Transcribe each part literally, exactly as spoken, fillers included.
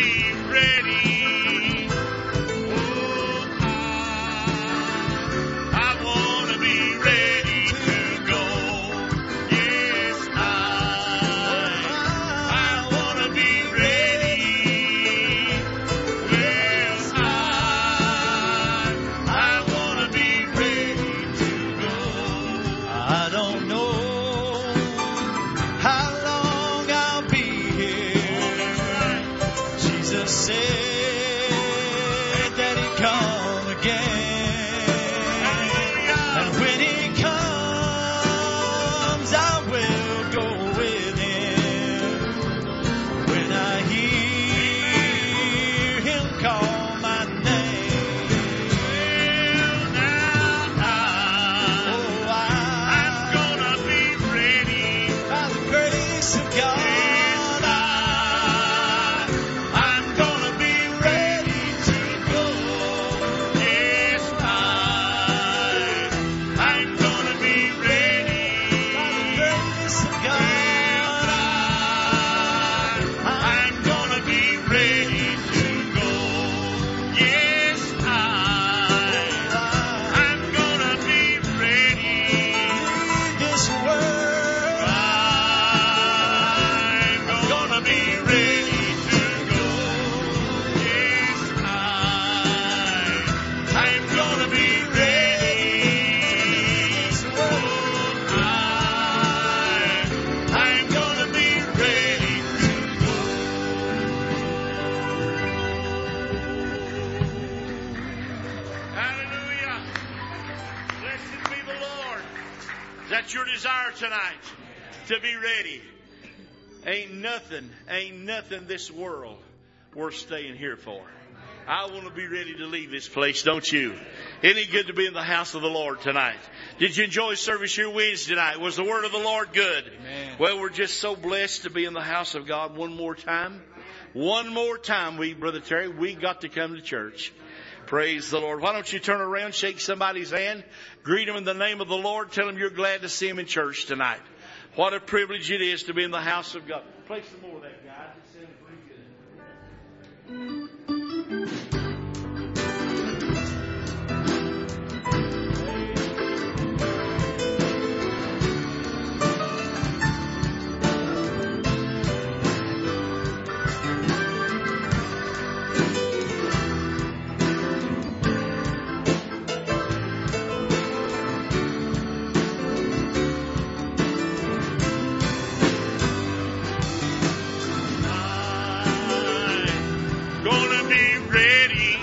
be ready. Oh, I, I want to be ready to go. Yes, I, I want to be ready. Well, I, I want to be ready to go. I don't know how long I'll be here. Jesus said that he'd come again. And when he comes, I will go with him. When I hear him call my name, Now I, oh, I'm I, gonna be ready. by the grace of God, I, I'm gonna be ready to go. Yes, I, I'm gonna be ready. by the grace of God, I'm gonna be ready to go. Yes, I, I'm gonna be ready. leave this world. I'm gonna be ready to go. Yes, I, I'm gonna be ready. Oh, I, I'm gonna be ready to go. Hallelujah. Blessed be the Lord. Is that your desire tonight? To be ready. Ain't nothing, ain't nothing this world worth staying here for. I want to be ready to leave this place, don't you? Isn't it good to be in the house of the Lord tonight? Did you enjoy service here Wednesday night? Was the word of the Lord good? Amen. Well, we're just so blessed to be in the house of God one more time. One more time, we, Brother Terry, we got to come to church. Praise the Lord. Why don't you turn around, shake somebody's hand, greet them in the name of the Lord, tell them you're glad to see them in church tonight. What a privilege it is to be in the house of God. Play some more of that, guys. It sounded pretty good. I'm gonna be ready.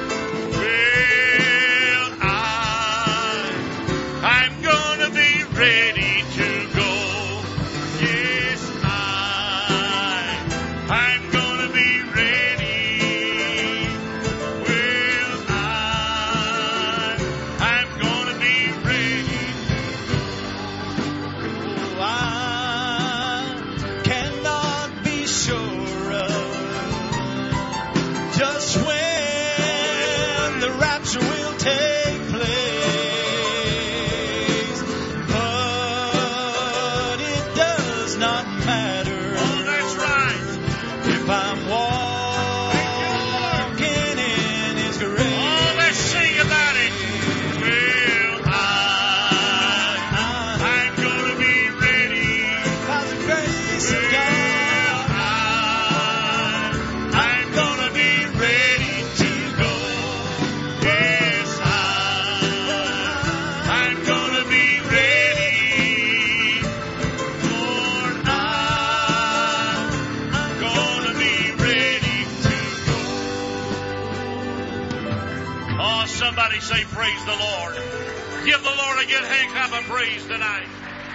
Well, I, I'm gonna be ready to go. Yes, I, I'm gonna be ready. Well, I, I'm gonna be ready. Oh, I cannot be sure of just when the rapture will take place, but it does not matter. Oh, that's right. If I'm walking in His grace. Oh, let's sing about it. Well, I, I'm gonna be ready. By the grace of Well, God, I, I'm gonna be ready to go. Yes, I, I'm gonna be ready. Lord, I, I'm gonna be ready to go. Oh, somebody say praise the Lord. Give the Lord a good hand clap of praise tonight.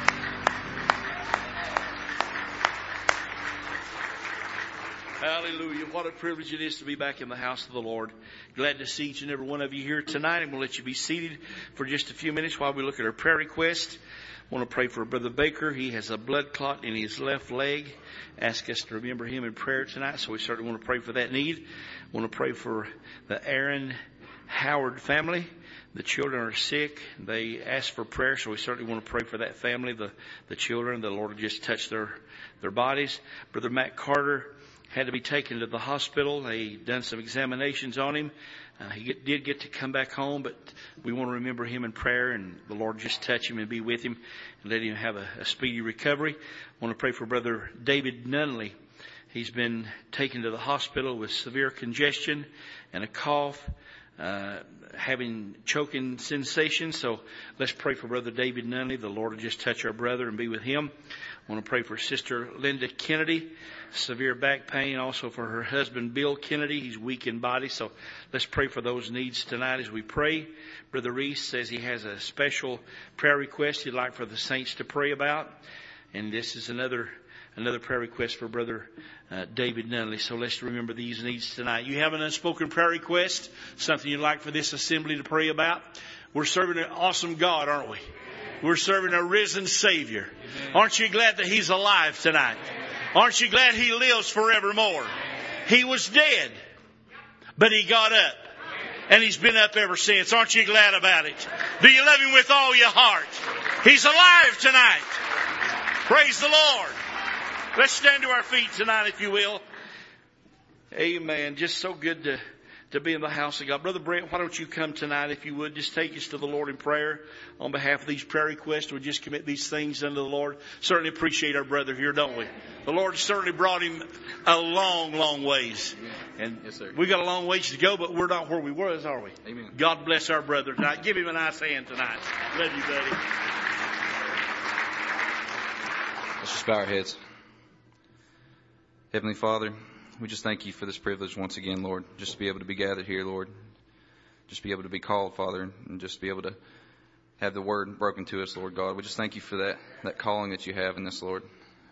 Hallelujah. What a privilege it is to be back in the house of the Lord. Glad to see each and every one of you here tonight. I'm going to let you be seated for just a few minutes while we look at our prayer request. I want to pray for Brother Baker. He has a blood clot in his left leg. Ask us to remember him in prayer tonight, so we certainly want to pray for that need. I want to pray for the Aaron Howard family. The children are sick. They ask for prayer, so we certainly want to pray for that family, the, the children. The Lord will just touch their, their bodies. Brother Matt Carter had to be taken to the hospital. They done some examinations on him. Uh, he get, did get to come back home, but we want to remember him in prayer, and the Lord just touch him and be with him and let him have a, a speedy recovery. I want to pray for Brother David Nunley. He's been taken to the hospital with severe congestion and a cough, uh, having choking sensations. So let's pray for Brother David Nunley. The Lord will just touch our brother and be with him. I want to pray for Sister Linda Kennedy, severe back pain. Also for her husband, Bill Kennedy. He's weak in body. So let's pray for those needs tonight as we pray. Brother Reese says he has a special prayer request he'd like for the saints to pray about. And this is another Another prayer request for Brother uh, David Nunley. So let's remember these needs tonight. You have an unspoken prayer request, something you'd like for this assembly to pray about. We're serving an awesome God, aren't we? We're serving a risen Savior. Amen. Aren't you glad that He's alive tonight? Amen. Aren't you glad He lives forevermore? Amen. He was dead, but He got up. And He's been up ever since. Aren't you glad about it? Do you love Him with all your heart? He's alive tonight. Praise the Lord. Let's stand to our feet tonight, if you will. Amen. Just so good to, to be in the house of God. Brother Brent, why don't you come tonight, if you would. Just take us to the Lord in prayer on behalf of these prayer requests. We just commit these things unto the Lord. Certainly appreciate our brother here, don't we? The Lord certainly brought him a long, long ways. And yes, sir. We got a long ways to go, but we're not where we was, are we? Amen. God bless our brother tonight. Give him a nice hand tonight. Love you, buddy. Let's just bow our heads. Heavenly Father, we just thank you for this privilege once again, Lord, just to be able to be gathered here, Lord, just be able to be called, Father, and just be able to have the word broken to us, Lord God. We just thank you for that, that calling that you have in this, Lord.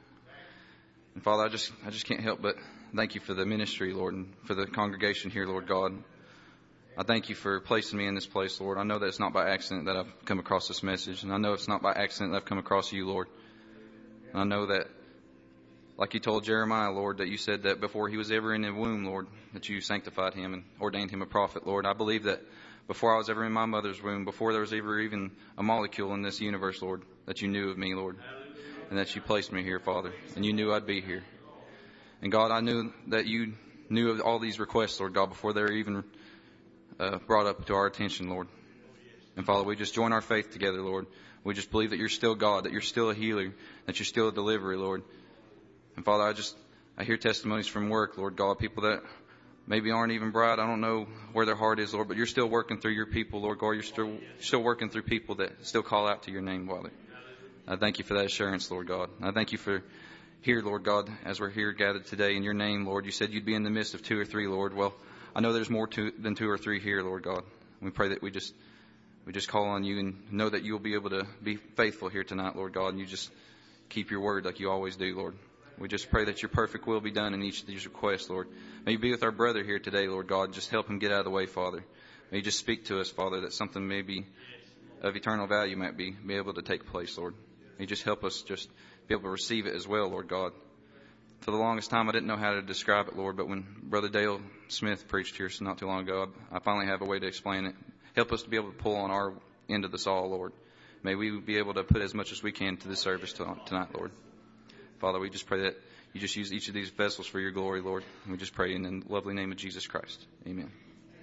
And Father, I just, I just can't help but thank you for the ministry, Lord, and for the congregation here, Lord God. I thank you for placing me in this place, Lord. I know that it's not by accident that I've come across this message, and I know it's not by accident that I've come across you, Lord. And I know that, like you told Jeremiah, Lord, that you said that before he was ever in the womb, Lord, that you sanctified him and ordained him a prophet, Lord. I believe that before I was ever in my mother's womb, before there was ever even a molecule in this universe, Lord, that you knew of me, Lord, and that you placed me here, Father, and you knew I'd be here. And God, I knew that you knew of all these requests, Lord God, before they were even uh, brought up to our attention, Lord. And Father, we just join our faith together, Lord. We just believe that you're still God, that you're still a healer, that you're still a deliverer, Lord. And Father, I just, I hear testimonies from work, Lord God, people that maybe aren't even bright. I don't know where their heart is, Lord, but you're still working through your people, Lord God. You're still, still working through people that still call out to your name, Father. I thank you for that assurance, Lord God. I thank you for here, Lord God, as we're here gathered today in your name, Lord. You said you'd be in the midst of two or three, Lord. Well, I know there's more to, than two or three here, Lord God. We pray that we just, we just call on you and know that you'll be able to be faithful here tonight, Lord God, and you just keep your word like you always do, Lord. We just pray that your perfect will be done in each of these requests, Lord. May you be with our brother here today, Lord God. Just help him get out of the way, Father. May you just speak to us, Father, that something maybe of eternal value might be, be able to take place, Lord. May you just help us just be able to receive it as well, Lord God. For the longest time, I didn't know how to describe it, Lord, but when Brother Dale Smith preached here not too long ago, I, I finally have a way to explain it. Help us to be able to pull on our end of the saw, Lord. May we be able to put as much as we can to this service tonight, Lord. Father, we just pray that you just use each of these vessels for your glory, Lord. And we just pray in the lovely name of Jesus Christ. Amen.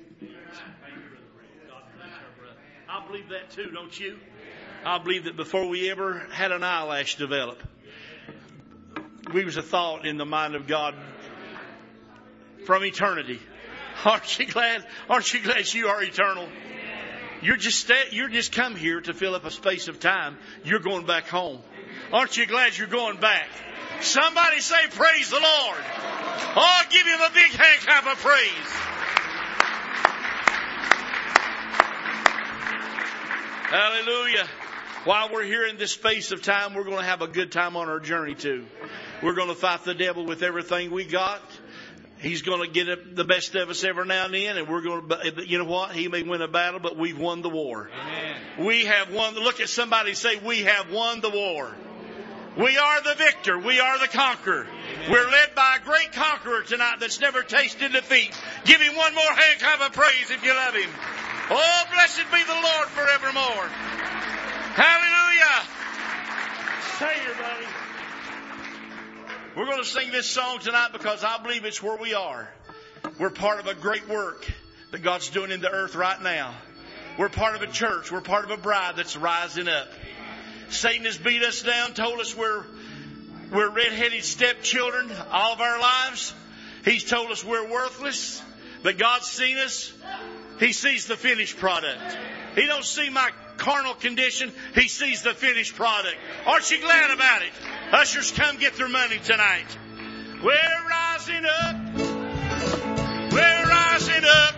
I believe that too, don't you? I believe that before we ever had an eyelash develop, we was a thought in the mind of God from eternity. Aren't you glad? Aren't you glad you are eternal? You're just you're just come here to fill up a space of time. You're going back home. Aren't you glad you're going back? Somebody say, praise the Lord. Oh, give him a big hand clap of praise. Hallelujah. While we're here in this space of time, we're going to have a good time on our journey too. We're going to fight the devil with everything we got. He's going to get the best of us every now and then, and we're going to, you know what? He may win a battle, but we've won the war. Amen. We have won. Look at somebody and say, we have won the war. We are the victor. We are the conqueror. Amen. We're led by a great conqueror tonight that's never tasted defeat. Give him one more hand clap of praise if you love him. Oh, blessed be the Lord forevermore. Hallelujah. Say your buddy. We're going to sing this song tonight because I believe it's where we are. We're part of a great work that God's doing in the earth right now. We're part of a church. We're part of a bride that's rising up. Satan has beat us down, told us we're, we're red-headed stepchildren all of our lives. He's told us we're worthless. But God's seen us. He sees the finished product. He don't see my carnal condition. He sees the finished product. Aren't you glad about it? Ushers, come get their money tonight. We're rising up. We're rising up.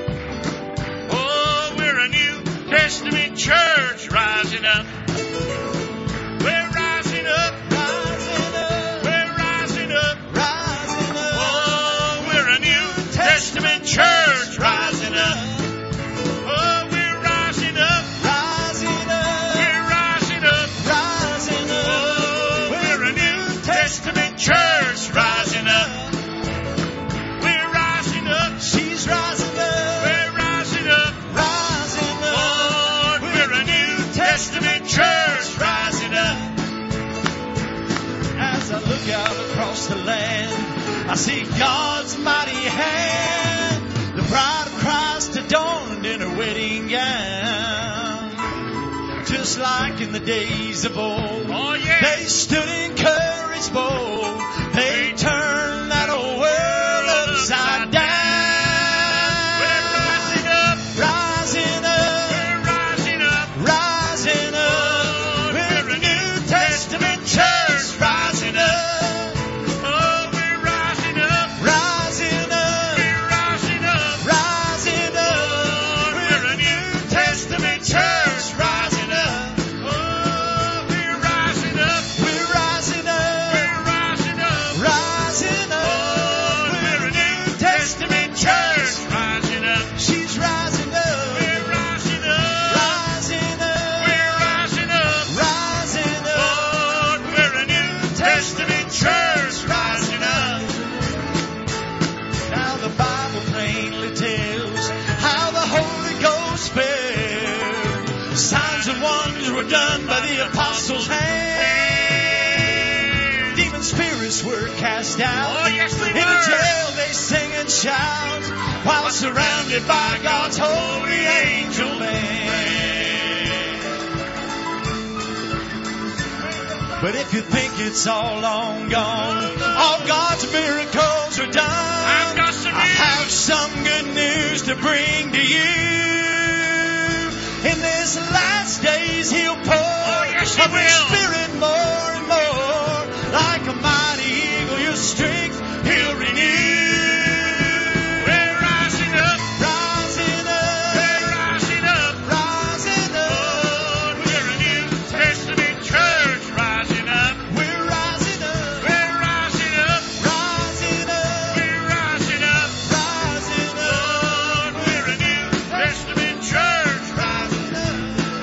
Oh, we're a New Testament church rising up. We're rising up. Rising up. We're rising up. Rising up. Oh, we're a New Testament church rising up. Oh, we're rising up. Rising up. We're rising up. Rising up. Oh, we're a New Testament church rising up. We're rising up. She's rising up. We're rising up. Rising up. Lord, we're a New Testament church rising up. As I look out across the land, I see God's mighty hand. The bride of Christ adorned in her wedding gown. Just like in the days of old, oh, yeah. They stood in courage bold. They turned that old world upside down. We're rising up. Rising up. We're rising up. Rising up. Oh, we're a New Testament church rising up. Oh, we're rising up. Rising up. We're rising up. Rising up. Oh, we're a New Testament church rising up. Oh, we're rising up. We're rising up. We're rising up. Rising up. Oh, we're a New Testament church rising up. She's rising up. We're rising up. Rising up. We're rising up. Rising up. Lord, we're a New Testament church rising up. Now the Bible plainly tells how the Holy Ghost fell. Signs and wonders were done by the apostles' hand. Demon spirits were cast out. Oh, yes, they were. In the jail they sing and shout while surrounded by God's holy angel band. But if you think it's all long gone, all God's miracles are done. I've got some news. I have some good news to bring to you. In this last days He'll pour oh, yes, he of His Spirit more and more. Like a mighty eagle, your strength He'll renew. We're rising up. Rising up. We're rising up. Rising up. Lord, we're a New Testament church rising up. We're rising up. We're rising up. Rising up. We're rising up. Rising up. Lord, we're a New Testament church rising up.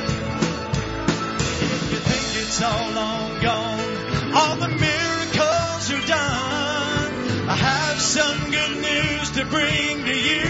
If you think it's all long gone, all the miracles are done, I have some good news to bring to you.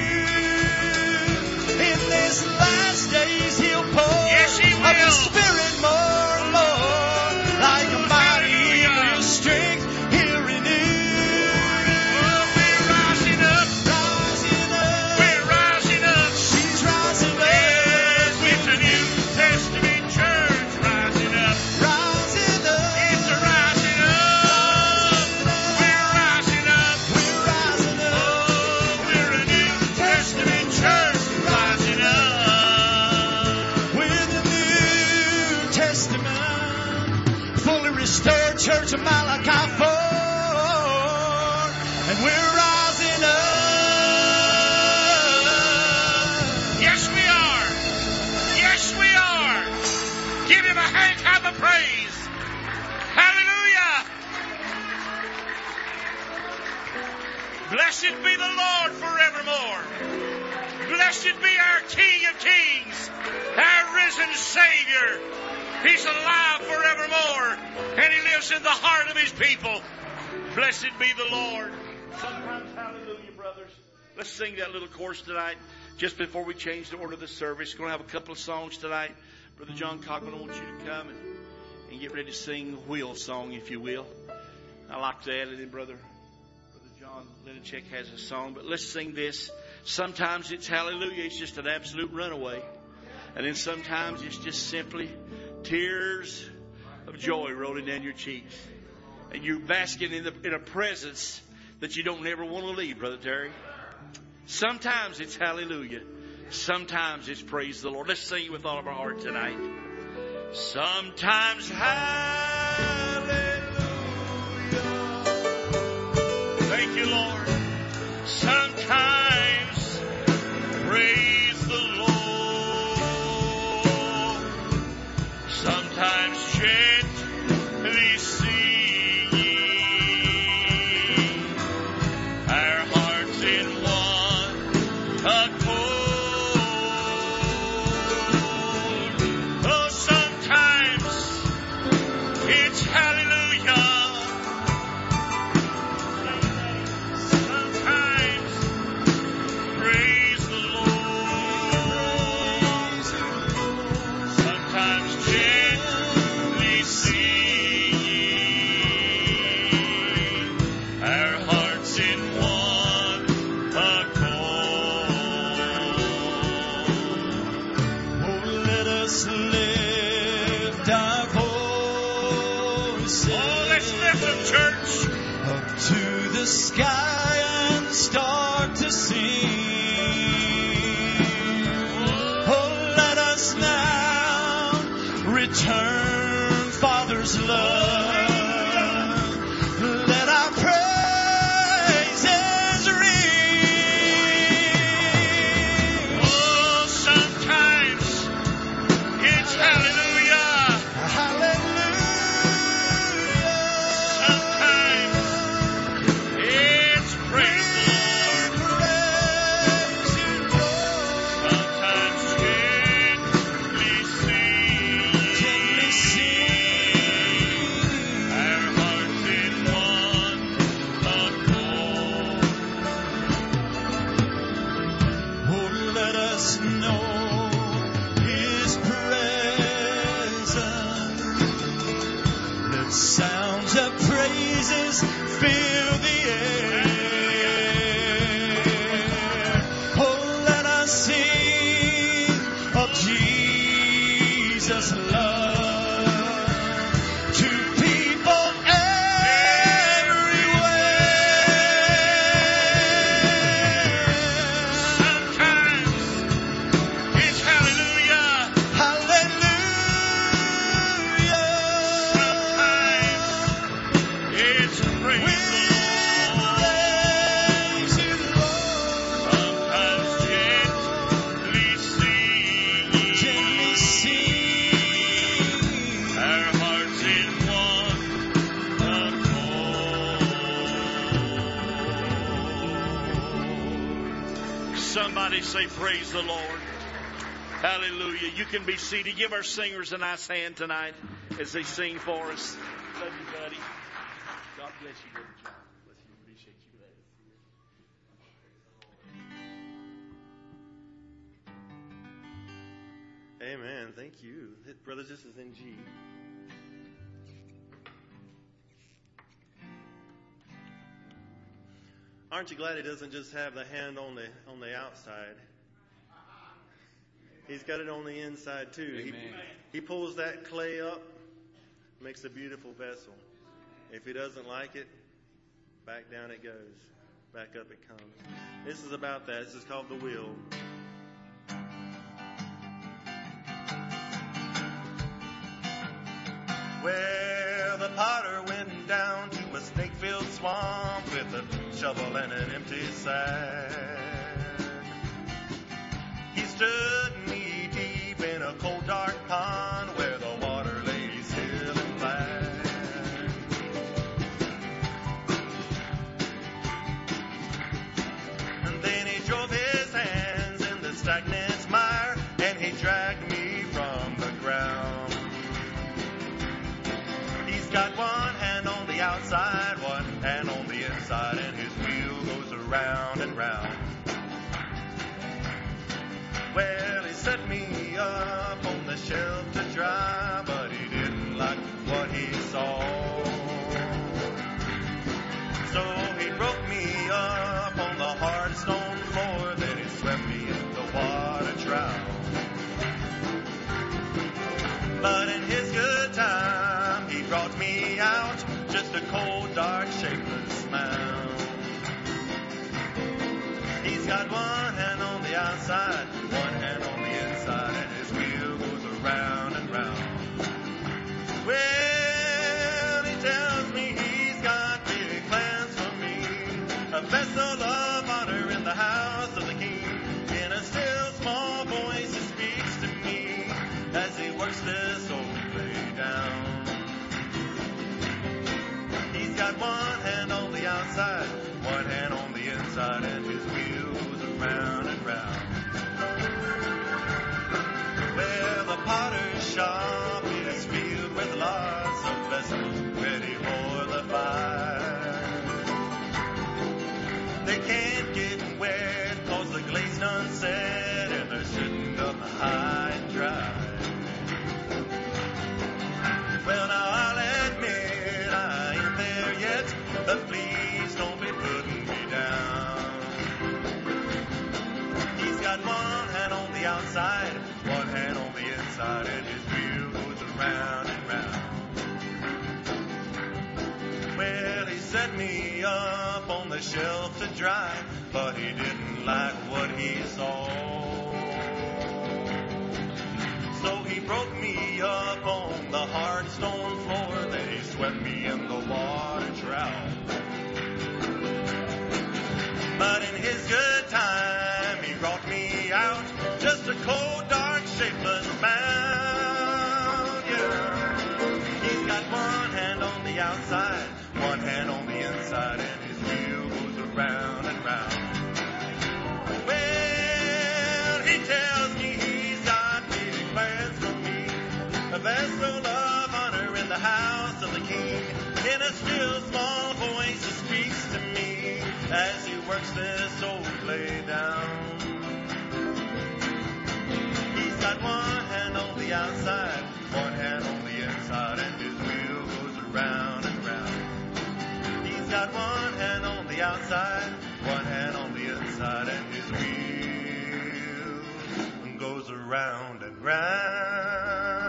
In this last days He'll pour yes, he will. Of His Spirit more and more. Like a mighty eagle, your strength He'll renew. Oh, we're rising up. Rising up. We're rising up. She's rising up. Yes, it's a New Testament church rising up. Rising up. It's a rising up. We're rising up. We're rising up. Oh, we're a New Testament church rising up. We're the New Testament, fully restored church of Malachi four, and we're rising up. Yes, we are. Yes, we are. Give Him a hand clap of praise. Hallelujah. Blessed be the Lord forevermore. Blessed be our King of Kings, our risen Savior. He's alive forevermore, and He lives in the heart of His people. Blessed be the Lord. Sometimes, hallelujah, brothers. Let's sing that little chorus tonight, just before we change the order of the service. We're going to have a couple of songs tonight. Brother John Cockman, I want you to come and, and get ready to sing the wheel song, if you will. I like to add it in, brother. Brother John Lenachek has a song, but let's sing this. Sometimes it's hallelujah. It's just an absolute runaway. And then sometimes it's just simply tears of joy rolling down your cheeks. And you're basking in, the, in a presence that you don't ever want to leave, Brother Terry. Sometimes it's hallelujah. Sometimes it's praise the Lord. Let's sing it with all of our heart tonight. Sometimes hallelujah. Thank you, Lord. Sometimes praise the Lord. Sometimes gently singing, our hearts in one accord. Oh, sometimes it's hallelujah. Sometimes praise the Lord. Sometimes gently singing, our hearts in one accord. Oh, let us lift our voices. Oh, let's lift them, church. Up to the sky and start to sing. Oh, let us now return Father's love. Let our praises ring. Oh, sometimes it's hallelujah. Hallelujah. Sometimes it's praise the Lord. Praise you, Lord. Sometimes gently Gently singing, sing. our hearts in one accord. Oh, let us know His presence. Let sounds of praises fill the air. Oh, let us sing of Jesus' love to people everywhere. Sometimes it's hallelujah. Hallelujah. Sometimes it's praise We the Lord. praise you, Lord. Sometimes gently singing, Gently sing. our hearts in one accord. Somebody say praise the Lord. Hallelujah. You can be seated. Give our singers a nice hand tonight as they sing for us. Love you, buddy. God bless you, Brother John. Bless you. Appreciate you. Glad to see you. Amen. Thank you. Brothers, this is in G. Aren't you glad he doesn't just have the hand on the on the outside? He's got it on the inside too. He, he pulls that clay up, makes a beautiful vessel. If he doesn't like it, back down it goes. Back up it comes. This is about that. This is called the wheel. Where the potter went down to a snake-filled swamp with a shovel and an empty sack. He stood knee-deep in a cold, dark pond where the water lay still and black. And then he drove his hands in the stagnant mire and he dragged me from the ground. He's got one hand on the outside, one hand on the inside, and his wheel goes around and round. got one hand on the outside, one hand on the inside, and his wheel goes around and round. Well, he tells me he's got big plans for me, a vessel of honor in the house of the King. In a still small voice he speaks to me as he works this old play down. He's got one hand on the outside, one hand on the inside, and his wheel goes around and round. Well, the potter's shop is filled with lots of vessels ready for the fire. They can't get wet cause the glaze done set and they're sitting up high and dry. Well, now I'll admit I ain't there yet, but please don't be putting me down. He's got one hand on the outside, one hand on the inside, and his wheel goes around and round. Well, he set me up on the shelf to dry, but he didn't like what he saw. So he broke me up on the hard stone floor, then he swept me in the water trough. But in his good time, he brought me out, just a cold, dark, shapeless mound. Yeah. He's got one hand on the outside, one hand on the inside, and his wheel goes around and round. Well, he tells me he's got big plans for me, a vessel of honor in the house of the King. In a still small voice he speaks to me as he works this old play down. He's got one hand on the outside, one hand on the inside, and his wheel goes around and round. He's got one hand on the outside, one hand on the inside, and his wheel goes around and round.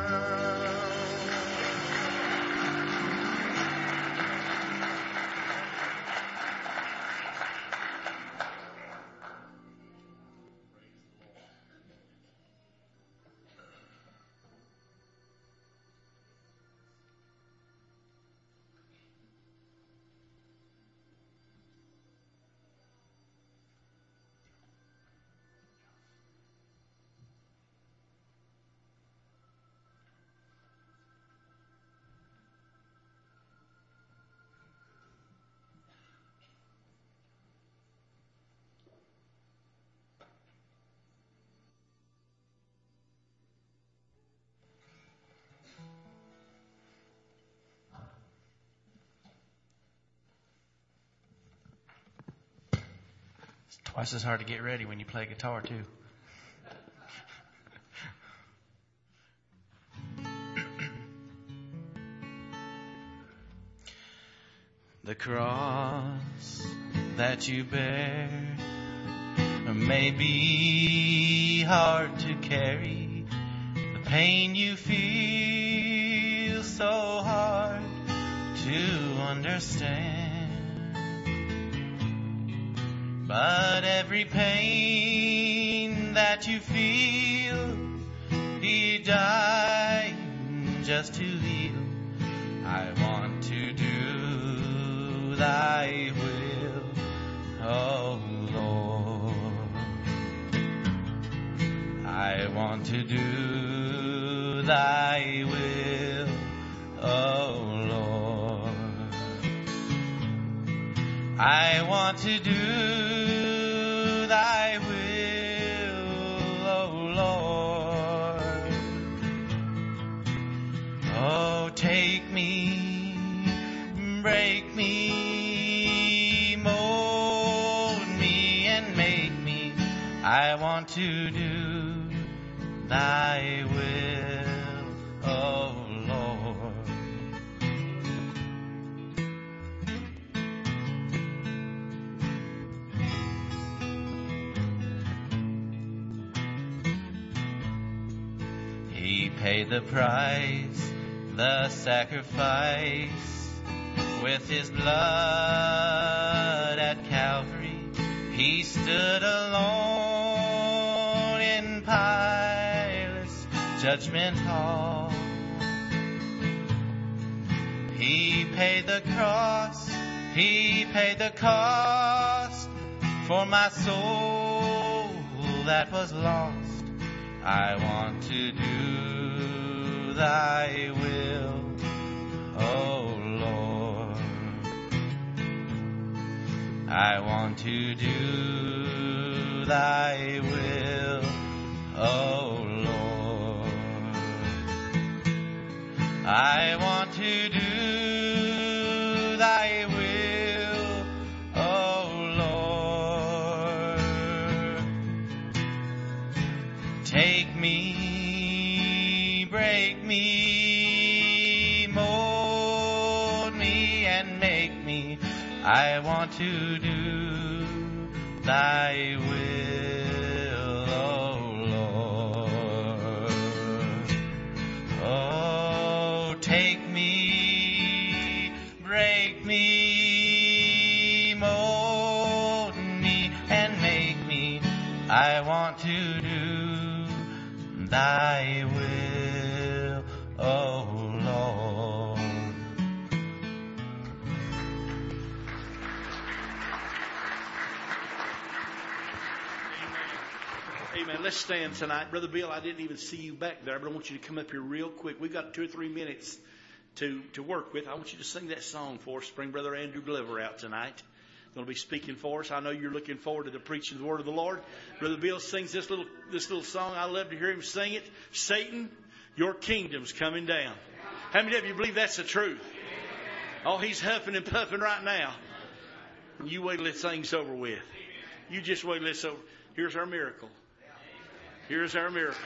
Twice as hard to get ready when you play guitar, too. The cross that you bear may be hard to carry. The pain you feel so hard to understand. But every pain that you feel, He died just to heal. I want to do Thy will, oh Lord. I want to do Thy will, oh Lord. I want to do Thy will, oh Lord. Oh, take me, break me, mold me and make me. I want to do Thy will, oh Lord. He paid the price, the sacrifice, with His blood at Calvary. He stood alone in Pilate's judgment hall. He paid the cross, he paid the cost for my soul that was lost. I want to do thy will, O Lord. I want to do thy will, O Lord. I want to do thy will, O Lord. Take me, break me, mold me and make me. I want to do thy will, O Lord. Oh, take me, break me, mold me and make me. I want to do thy will, O Lord. Amen. Let's stand tonight. Brother Bill, I didn't even see you back there, but I want you to come up here real quick. We've got two or three minutes to, to work with. I want you to sing that song for us. Bring Brother Andrew Glover out tonight. He's going to be speaking for us. I know you're looking forward to the preaching of the word of the Lord. Brother Bill sings this little this little song. I love to hear him sing it. Satan, your kingdom's coming down. How many of you believe that's the truth? Oh, he's huffing and puffing right now. You wait till this thing's over with. You just wait till it's over. Here's our miracle. Here's our miracle.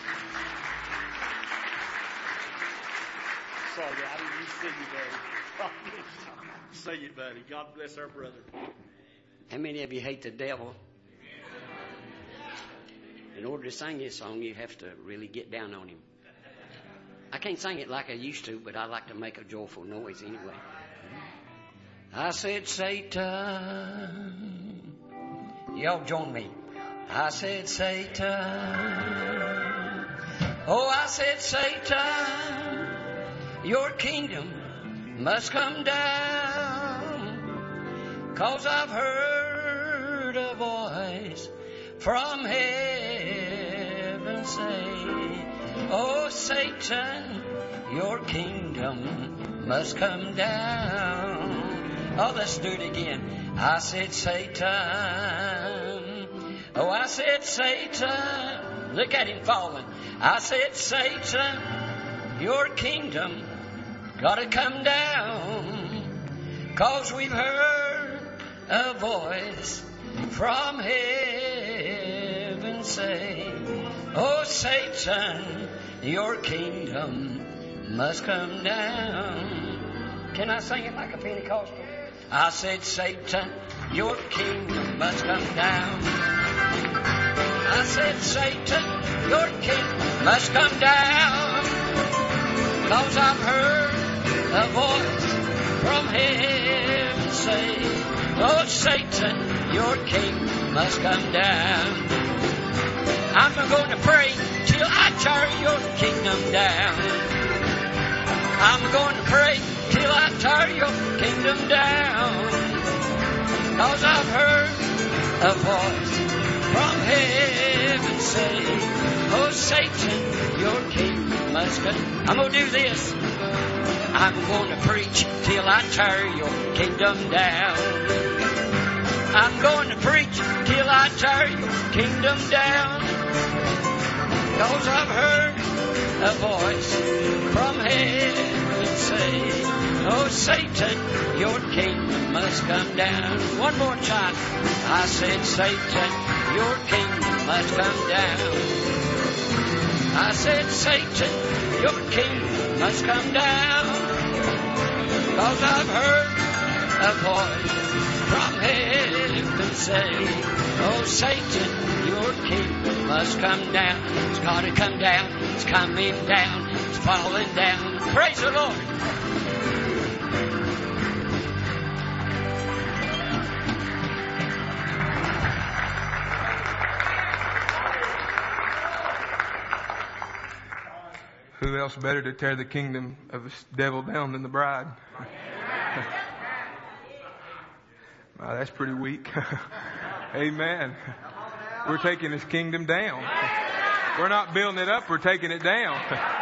Sorry, I didn't even see you, buddy. Say it, buddy. God bless our brother. How many of you hate the devil? In order to sing this song, you have to really get down on him. I can't sing it like I used to, but I like to make a joyful noise anyway. I said, Satan. Y'all join me. I said, Satan. Oh, I said, Satan, your kingdom must come down, 'cause I've heard a voice from heaven say, oh, Satan, your kingdom must come down. Oh, let's do it again. I said, Satan. Oh, I said, Satan. Look at him falling. I said, Satan, your kingdom gotta come down, 'cause we've heard a voice from heaven say, oh, Satan, your kingdom must come down. Can I sing it like a Pentecostal? I said, Satan, your kingdom must come down. I said, Satan, your kingdom must come down, 'cause I've heard a voice from heaven say, oh, Satan, your kingdom must come down. I'm going to pray till I tear your kingdom down. I'm going to pray till I tear your kingdom down, 'cause I've heard a voice from heaven say, oh, Satan, your kingdom must come. I'm going to do this. I'm going to preach till I tear your kingdom down. I'm going to preach till I tear your kingdom down, 'cause I've heard a voice from heaven say, oh, Satan, your kingdom must come down. One more time. I said, Satan, your kingdom must come down. I said, Satan, your kingdom must come down, 'cause I've heard a voice from heaven say, oh, Satan, your kingdom must come down. It's got to come down. It's coming down. It's falling down. Praise the Lord. Who else better to tear the kingdom of the devil down than the bride? Wow, that's pretty weak. Amen. We're taking his kingdom down. We're not building it up, we're taking it down.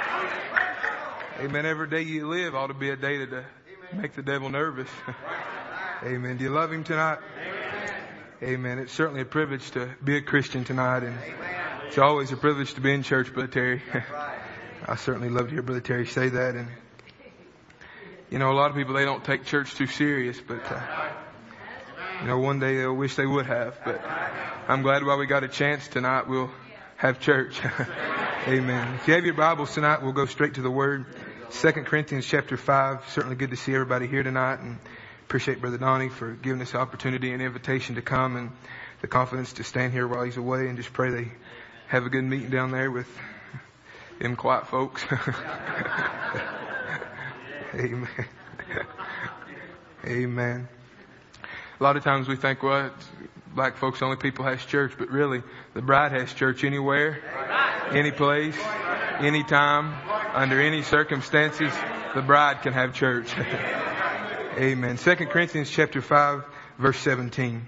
Amen. Every day you live ought to be a day to make the devil nervous. Amen. Do you love him tonight? Amen. It's certainly a privilege to be a Christian tonight, and it's always a privilege to be in church, Brother Terry. I certainly love to hear Brother Terry say that. And you know, a lot of people, they don't take church too serious, but uh, you know, one day they'll wish they would have. But I'm glad while we got a chance tonight, we'll have church. Amen. If you have your Bibles tonight, we'll go straight to the Word. Second Corinthians chapter five. Certainly good to see everybody here tonight, and appreciate Brother Donnie for giving us the opportunity and invitation to come, and the confidence to stand here while he's away, and just pray they have a good meeting down there with them quiet folks. Amen. Amen. A lot of times we think, well, it's black folks, only people has church, but really, the bride has church anywhere, any place, anytime, under any circumstances. The bride can have church. Amen. Second Corinthians chapter five, verse seventeen.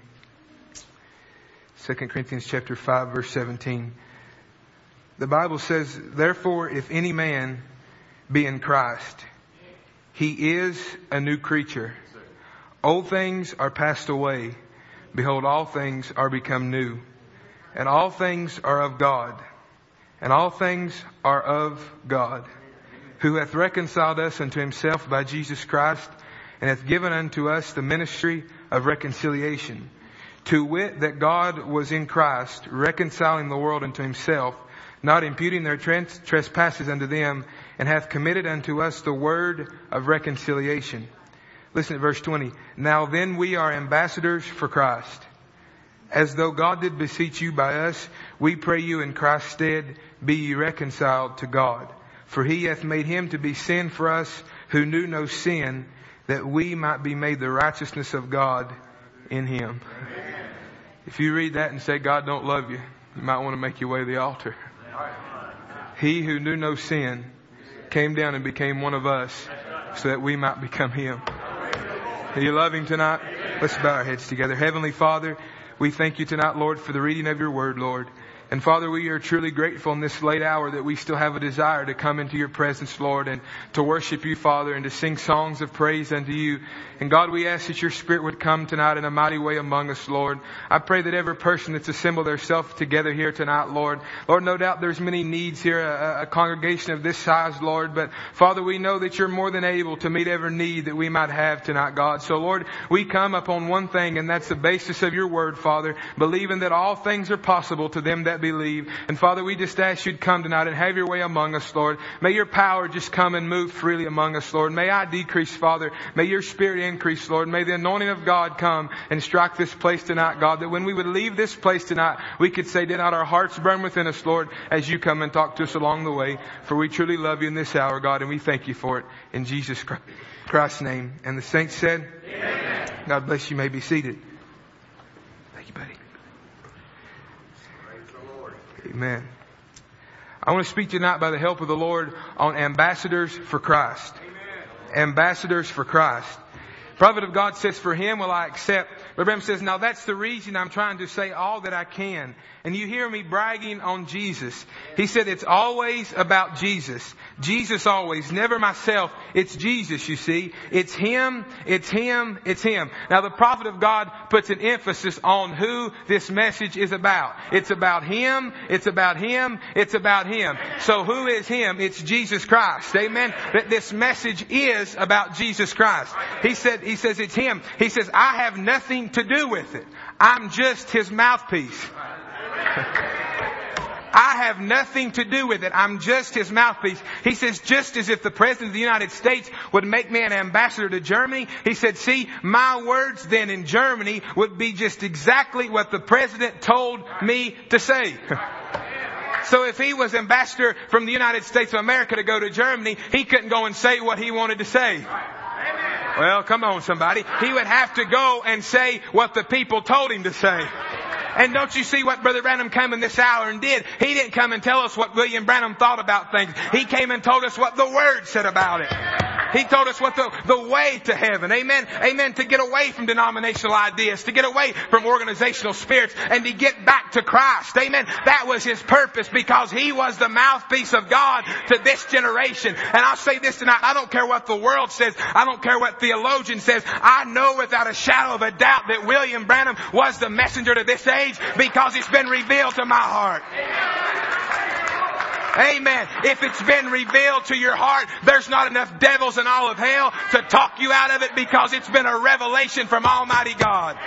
Second Corinthians chapter five, verse seventeen. The Bible says, therefore, if any man be in Christ, he is a new creature. Old things are passed away. Behold, all things are become new. And all things are of God. And all things are of God, who hath reconciled us unto himself by Jesus Christ, and hath given unto us the ministry of reconciliation. To wit, that God was in Christ, reconciling the world unto himself, not imputing their trans- trespasses unto them, and hath committed unto us the word of reconciliation. Listen to verse twenty. Now then we are ambassadors for Christ. As though God did beseech you by us, we pray you in Christ's stead, be ye reconciled to God. For he hath made him to be sin for us who knew no sin, that we might be made the righteousness of God in him. If you read that and say God don't love you, you might want to make your way to the altar. He who knew no sin came down and became one of us so that we might become him. Do you love him tonight? Let's bow our heads together. Heavenly Father, we thank you tonight, Lord, for the reading of your word, Lord. And Father, we are truly grateful in this late hour that we still have a desire to come into your presence, Lord, and to worship you, Father, and to sing songs of praise unto you. And God, we ask that your Spirit would come tonight in a mighty way among us, Lord. I pray that every person that's assembled themselves together here tonight, Lord, Lord, no doubt there's many needs here, a, a congregation of this size, Lord, but Father, we know that you're more than able to meet every need that we might have tonight, God. So Lord, we come upon one thing, and that's the basis of your word, Father, believing that all things are possible to them that believe. And Father, we just ask you to come tonight and have your way among us, Lord. May your power just come and move freely among us, Lord. May I decrease, Father. May your Spirit increase, Lord. May the anointing of God come and strike this place tonight, God, that when we would leave this place tonight, we could say, did not our hearts burn within us, Lord, as you come and talk to us along the way. For we truly love you in this hour, God, and we thank you for it. In Jesus Christ's name. And the saints said, amen. God bless you. You may be seated. Thank you, buddy. Amen. I want to speak tonight by the help of the Lord on ambassadors for Christ. Amen. Ambassadors for Christ. Prophet of God says, for him will I accept. But Abraham says, now that's the reason I'm trying to say all that I can. And you hear me bragging on Jesus. He said it's always about Jesus. Jesus always, never myself. It's Jesus, you see. It's him, it's him, it's him. Now the prophet of God puts an emphasis on who this message is about. It's about him, it's about him, it's about him. So who is him? It's Jesus Christ. Amen. That this message is about Jesus Christ. He said, he says it's him. He says, I have nothing to do with it. I'm just his mouthpiece. I have nothing to do with it. I'm just his mouthpiece. He says, just as if the President of the United States would make me an ambassador to Germany, he said, see, my words then in Germany would be just exactly what the President told me to say. So if he was ambassador from the United States of America to go to Germany, he couldn't go and say what he wanted to say. Well, come on, somebody. He would have to go and say what the people told him to say. And don't you see what Brother Branham came in this hour and did? He didn't come and tell us what William Branham thought about things. He came and told us what the Word said about it. He told us what the, the way to heaven. Amen. Amen. To get away from denominational ideas, to get away from organizational spirits, and to get back to Christ. Amen. That was His purpose, because He was the mouthpiece of God to this generation. And I'll say this tonight. I don't care what the world says. I don't care what theologian says. I know without a shadow of a doubt that William Branham was the messenger to this age, because it's been revealed to my heart. Amen. If it's been revealed to your heart, there's not enough devils in all of hell to talk you out of it, because it's been a revelation from Almighty God.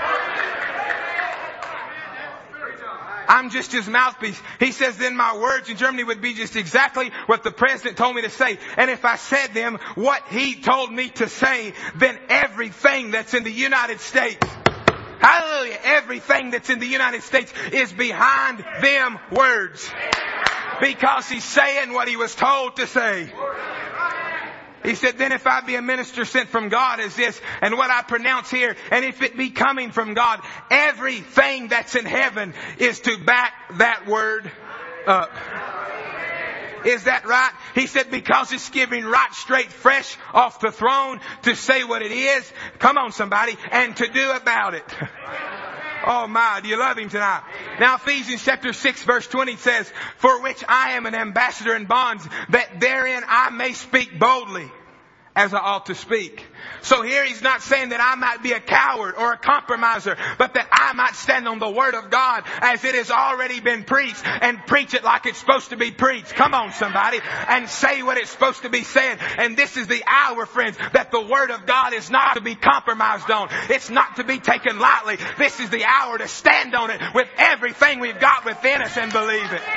I'm just His mouthpiece. He says, then my words in Germany would be just exactly what the President told me to say. And if I said them what he told me to say, then everything that's in the United States, hallelujah, everything that's in the United States is behind them words. Because He's saying what He was told to say. He said, then if I be a minister sent from God as this, and what I pronounce here, and if it be coming from God, everything that's in heaven is to back that word up. Is that right? He said, because it's giving right straight fresh off the throne to say what it is. Come on somebody. And to do about it. Oh my, do you love Him tonight? Now Ephesians chapter six verse twenty says, for which I am an ambassador in bonds, that therein I may speak boldly as I ought to speak. So here He's not saying that I might be a coward or a compromiser, but that I might stand on the Word of God as it has already been preached, and preach it like it's supposed to be preached. Come on somebody. And say what it's supposed to be said. And this is the hour, friends, that the Word of God is not to be compromised on. It's not to be taken lightly. This is the hour to stand on it with everything we've got within us and believe it.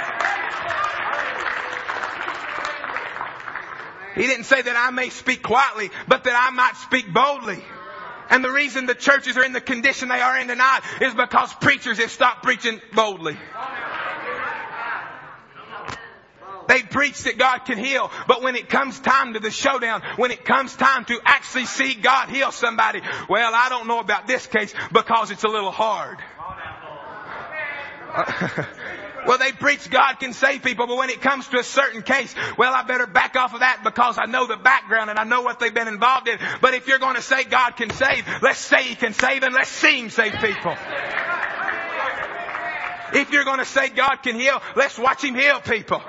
He didn't say that I may speak quietly, but that I might speak boldly. And the reason the churches are in the condition they are in tonight is because preachers have stopped preaching boldly. They preach that God can heal, but when it comes time to the showdown, when it comes time to actually see God heal somebody, well, I don't know about this case because it's a little hard. Uh, Well, they preach God can save people, but when it comes to a certain case, well, I better back off of that because I know the background and I know what they've been involved in. But if you're going to say God can save, let's say He can save, and let's see Him save people. If you're going to say God can heal, let's watch Him heal people.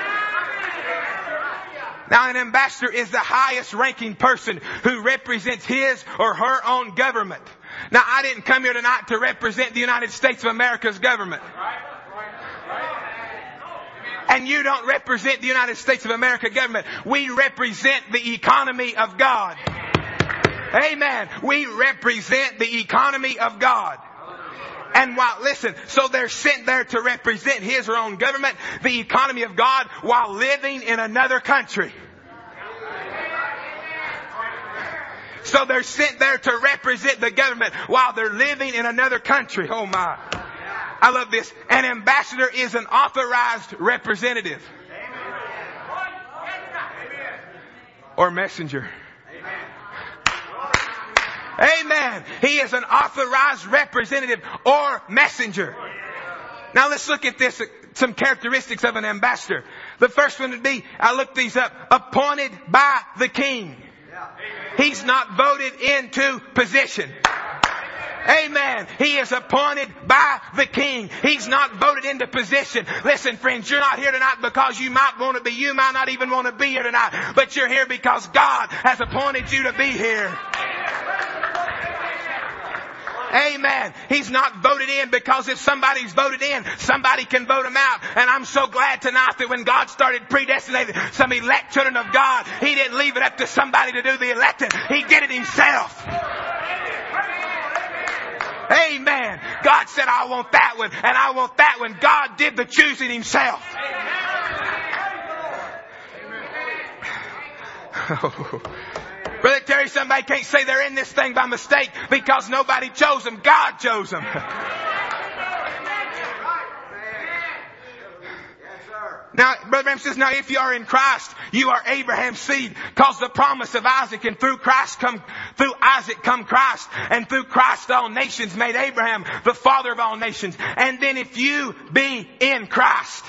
Now, an ambassador is the highest ranking person who represents his or her own government. Now, I didn't come here tonight to represent the United States of America's government. And you don't represent the United States of America government. We represent the economy of God. Amen. We represent the economy of God. And while, listen, so they're sent there to represent His or her own government, the economy of God, while living in another country. So they're sent there to represent the government while they're living in another country. Oh my. I love this. An ambassador is an authorized representative. Or messenger. Amen. He is an authorized representative or messenger. Now let's look at this, some characteristics of an ambassador. The first one would be, I looked these up, appointed by the king. He's not voted into position. Amen. He is appointed by the king. He's not voted into position. Listen, friends, you're not here tonight because you might want to be. You might not even want to be here tonight. But you're here because God has appointed you to be here. Amen. He's not voted in because if somebody's voted in, somebody can vote him out. And I'm so glad tonight that when God started predestinating some elect children of God, He didn't leave it up to somebody to do the electing. He did it Himself. Amen. God said, I want that one, and I want that one. God did the choosing Himself. Oh. Brother Terry, somebody can't say they're in this thing by mistake because nobody chose them. God chose them. Now, Brother Branham says, now if you are in Christ, you are Abraham's seed, because the promise of Isaac and through Christ come Through Isaac come Christ, and through Christ all nations made Abraham the father of all nations. And then if you be in Christ.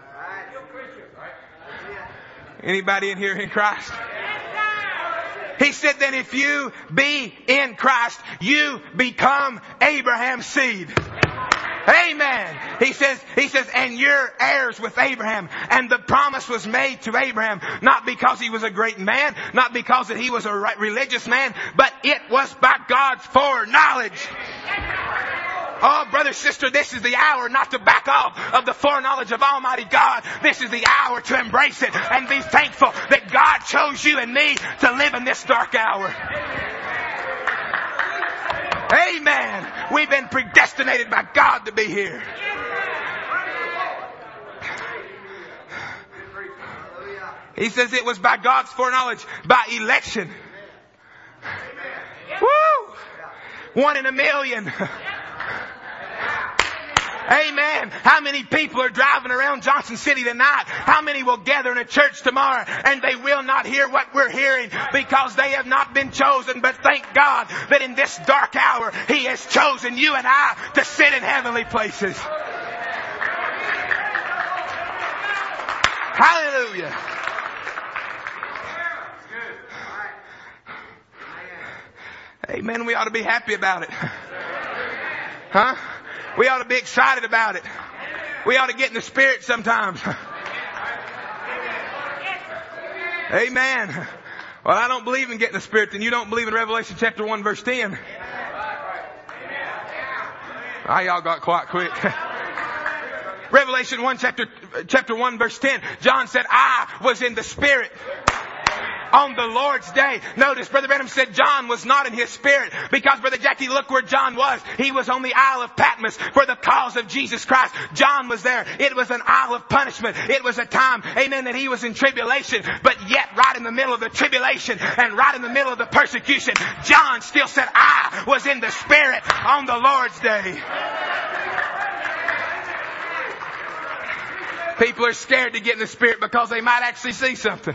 Anybody in here in Christ? He said, then if you be in Christ, you become Abraham's seed. Amen. He says, he says, and you're heirs with Abraham. And the promise was made to Abraham, not because he was a great man, not because that he was a religious man, but it was by God's foreknowledge. Oh, brother, sister, this is the hour not to back off of the foreknowledge of Almighty God. This is the hour to embrace it and be thankful that God chose you and me to live in this dark hour. Amen. We've been predestinated by God to be here. He says it was by God's foreknowledge, by election. Woo! One in a million. Amen. How many people are driving around Johnson City tonight? How many will gather in a church tomorrow and they will not hear what we're hearing because they have not been chosen? But thank God that in this dark hour, He has chosen you and I to sit in heavenly places. Hallelujah. Amen. We ought to be happy about it. Huh? We ought to be excited about it. We ought to get in the Spirit sometimes. Amen. Well, I don't believe in getting the Spirit, then you don't believe in Revelation chapter one verse ten. Ah, y'all got quiet quick. Revelation one chapter, chapter one verse ten. John said, I was in the Spirit on the Lord's day. Notice, Brother Branham said John was not in his spirit because, Brother Jackie, look where John was. He was on the Isle of Patmos for the cause of Jesus Christ. John was there. It was an isle of punishment. It was a time, amen, that he was in tribulation. But yet, right in the middle of the tribulation and right in the middle of the persecution, John still said, I was in the Spirit on the Lord's day. People are scared to get in the Spirit because they might actually see something.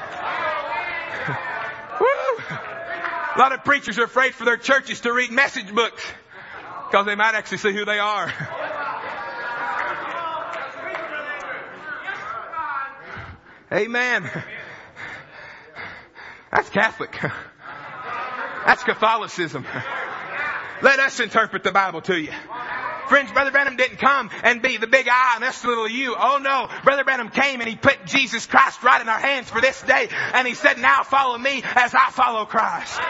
Woo. A lot of preachers are afraid for their churches to read message books because they might actually see who they are. Amen. That's Catholic. That's Catholicism. Let us interpret the Bible to you. Friends, Brother Branham didn't come and be the big I and us the little you. Oh no. Brother Branham came and he put Jesus Christ right in our hands for this day. And he said, now follow me as I follow Christ.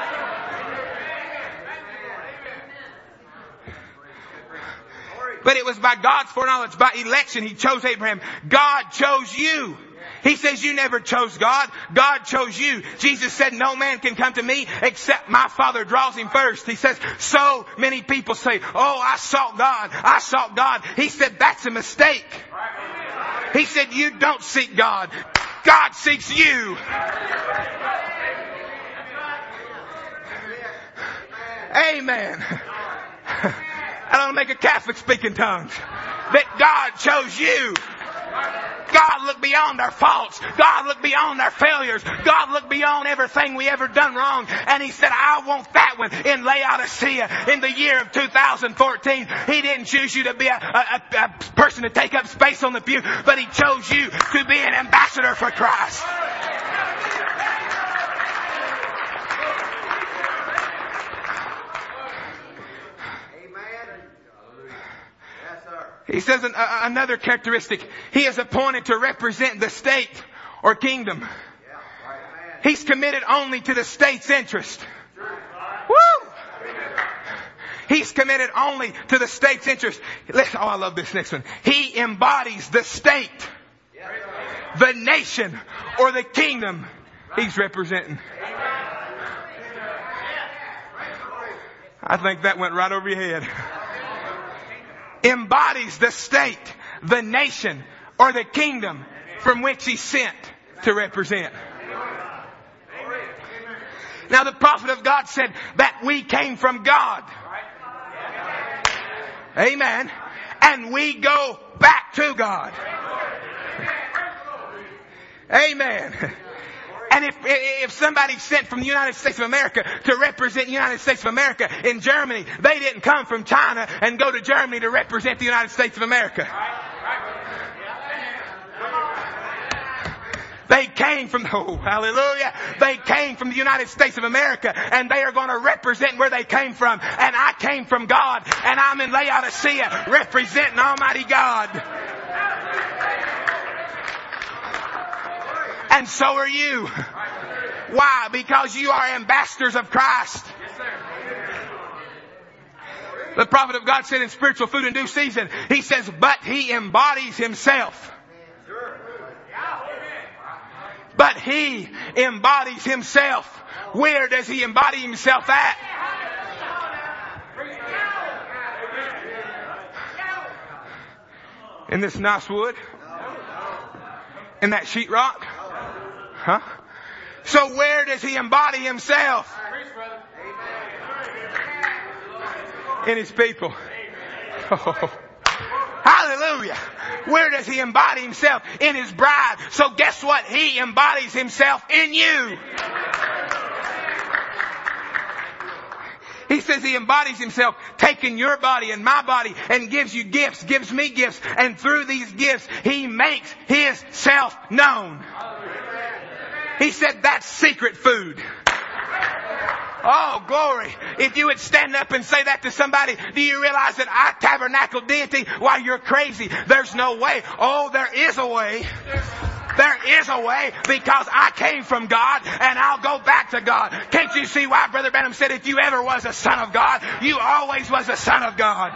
But it was by God's foreknowledge, by election, He chose Abraham. God chose you. He says you never chose God. God chose you. Jesus said no man can come to me except my Father draws him first. He says so many people say, oh, I sought God. I sought God. He said that's a mistake. He said you don't seek God. God seeks you. Amen. I don't make a Catholic speak in tongues. That God chose you. God looked beyond our faults. God looked beyond our failures. God looked beyond everything we ever done wrong. And He said, I want that one in Laodicea in the year of two thousand fourteen. He didn't choose you to be a, a, a person to take up space on the pew, but He chose you to be an ambassador for Christ. He says an, uh, another characteristic. He is appointed to represent the state or kingdom. He's committed only to the state's interest. Woo! He's committed only to the state's interest. Listen, oh, I love this next one. He embodies the state, the nation, or the kingdom He's representing. I think that went right over your head. Embodies the state, the nation, or the kingdom from which He's sent to represent. Now the prophet of God said that we came from God. Amen. And we go back to God. Amen. And if, if somebody sent from the United States of America to represent the United States of America in Germany, they didn't come from China and go to Germany to represent the United States of America. They came from, oh, hallelujah. They came from the United States of America, and they are going to represent where they came from. And I came from God, and I'm in Laodicea representing Almighty God. And so are you. Why? Because you are ambassadors of Christ. The prophet of God said in Spiritual Food in Due Season, he says, but he embodies himself. But he embodies himself. Where does he embody himself at? In this nice wood? In that sheetrock? Huh? So where does he embody himself? In his people. Oh. Hallelujah. Where does he embody himself? In his bride. So guess what? He embodies himself in you. He says he embodies himself, taking your body and my body, and gives you gifts, gives me gifts. And through these gifts, he makes his self known. He said that's secret food. Oh, glory. If you would stand up and say that to somebody, do you realize that I tabernacle deity? Why, you're crazy. There's no way. Oh, there is a way. There is a way, because I came from God and I'll go back to God. Can't you see why Brother Branham said if you ever was a son of God, you always was a son of God?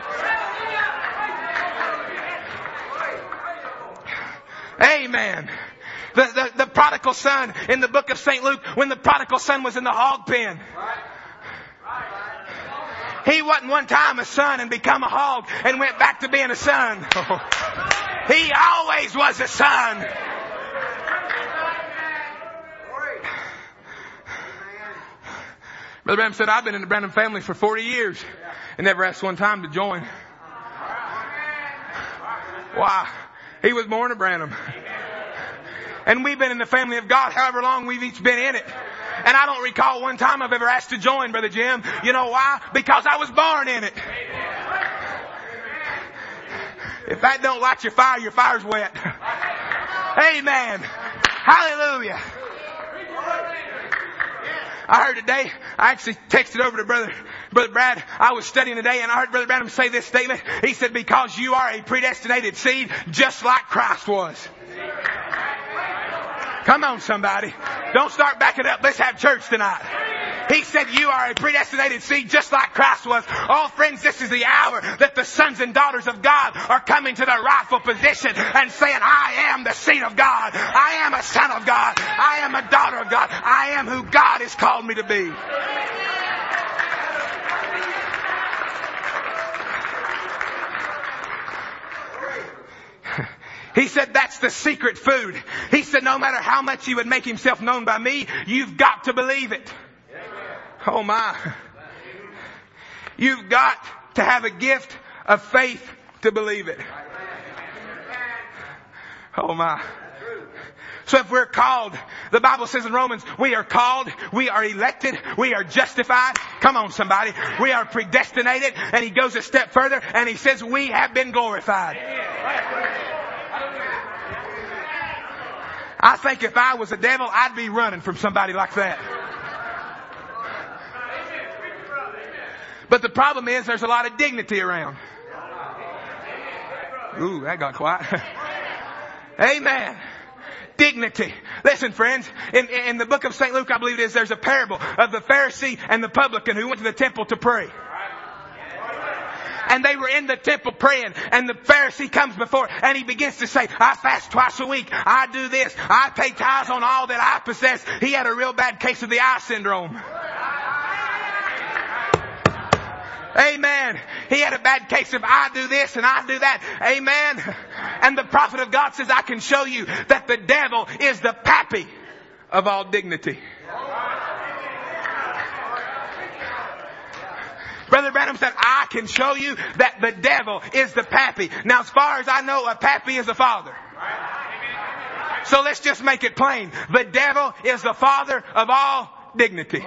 Amen. The, the, the prodigal son in the book of Saint Luke, when the prodigal son was in the hog pen. He wasn't one time a son and become a hog and went back to being a son. He always was a son. Brother Branham said, I've been in the Branham family for forty years and never asked one time to join. Why? He was born a Branham. And we've been in the family of God however long we've each been in it. And I don't recall one time I've ever asked to join, Brother Jim. You know why? Because I was born in it. If that don't light your fire, your fire's wet. Amen. Hallelujah. I heard today, I actually texted over to Brother, Brother Brad. I was studying today and I heard Brother Branham say this statement. He said, because you are a predestinated seed, just like Christ was. Come on, somebody. Don't start backing up. Let's have church tonight. He said you are a predestinated seed just like Christ was. Oh, friends, this is the hour that the sons and daughters of God are coming to the rightful position and saying, I am the seed of God. I am a son of God. I am a daughter of God. I am who God has called me to be. He said that's the secret food. He said no matter how much he would make himself known by me, you've got to believe it. Oh my. You've got to have a gift of faith to believe it. Oh my. So if we're called, the Bible says in Romans, we are called, we are elected, we are justified. Come on, somebody. We are predestinated. And he goes a step further and he says we have been glorified. I think if I was a devil, I'd be running from somebody like that. But the problem is there's a lot of dignity around. Ooh, that got quiet. Amen. Dignity. Listen, friends, in, in the book of Saint Luke, I believe it is, there's a parable of the Pharisee and the publican who went to the temple to pray. And they were in the temple praying, and the Pharisee comes before and he begins to say, I fast twice a week. I do this. I pay tithes on all that I possess. He had a real bad case of the eye syndrome. Amen. He had a bad case of I do this and I do that. Amen. And the prophet of God says, I can show you that the devil is the pappy of all dignity. Brother Branham said, I can show you that the devil is the pappy. Now, as far as I know, a pappy is a father. So let's just make it plain. The devil is the father of all dignity.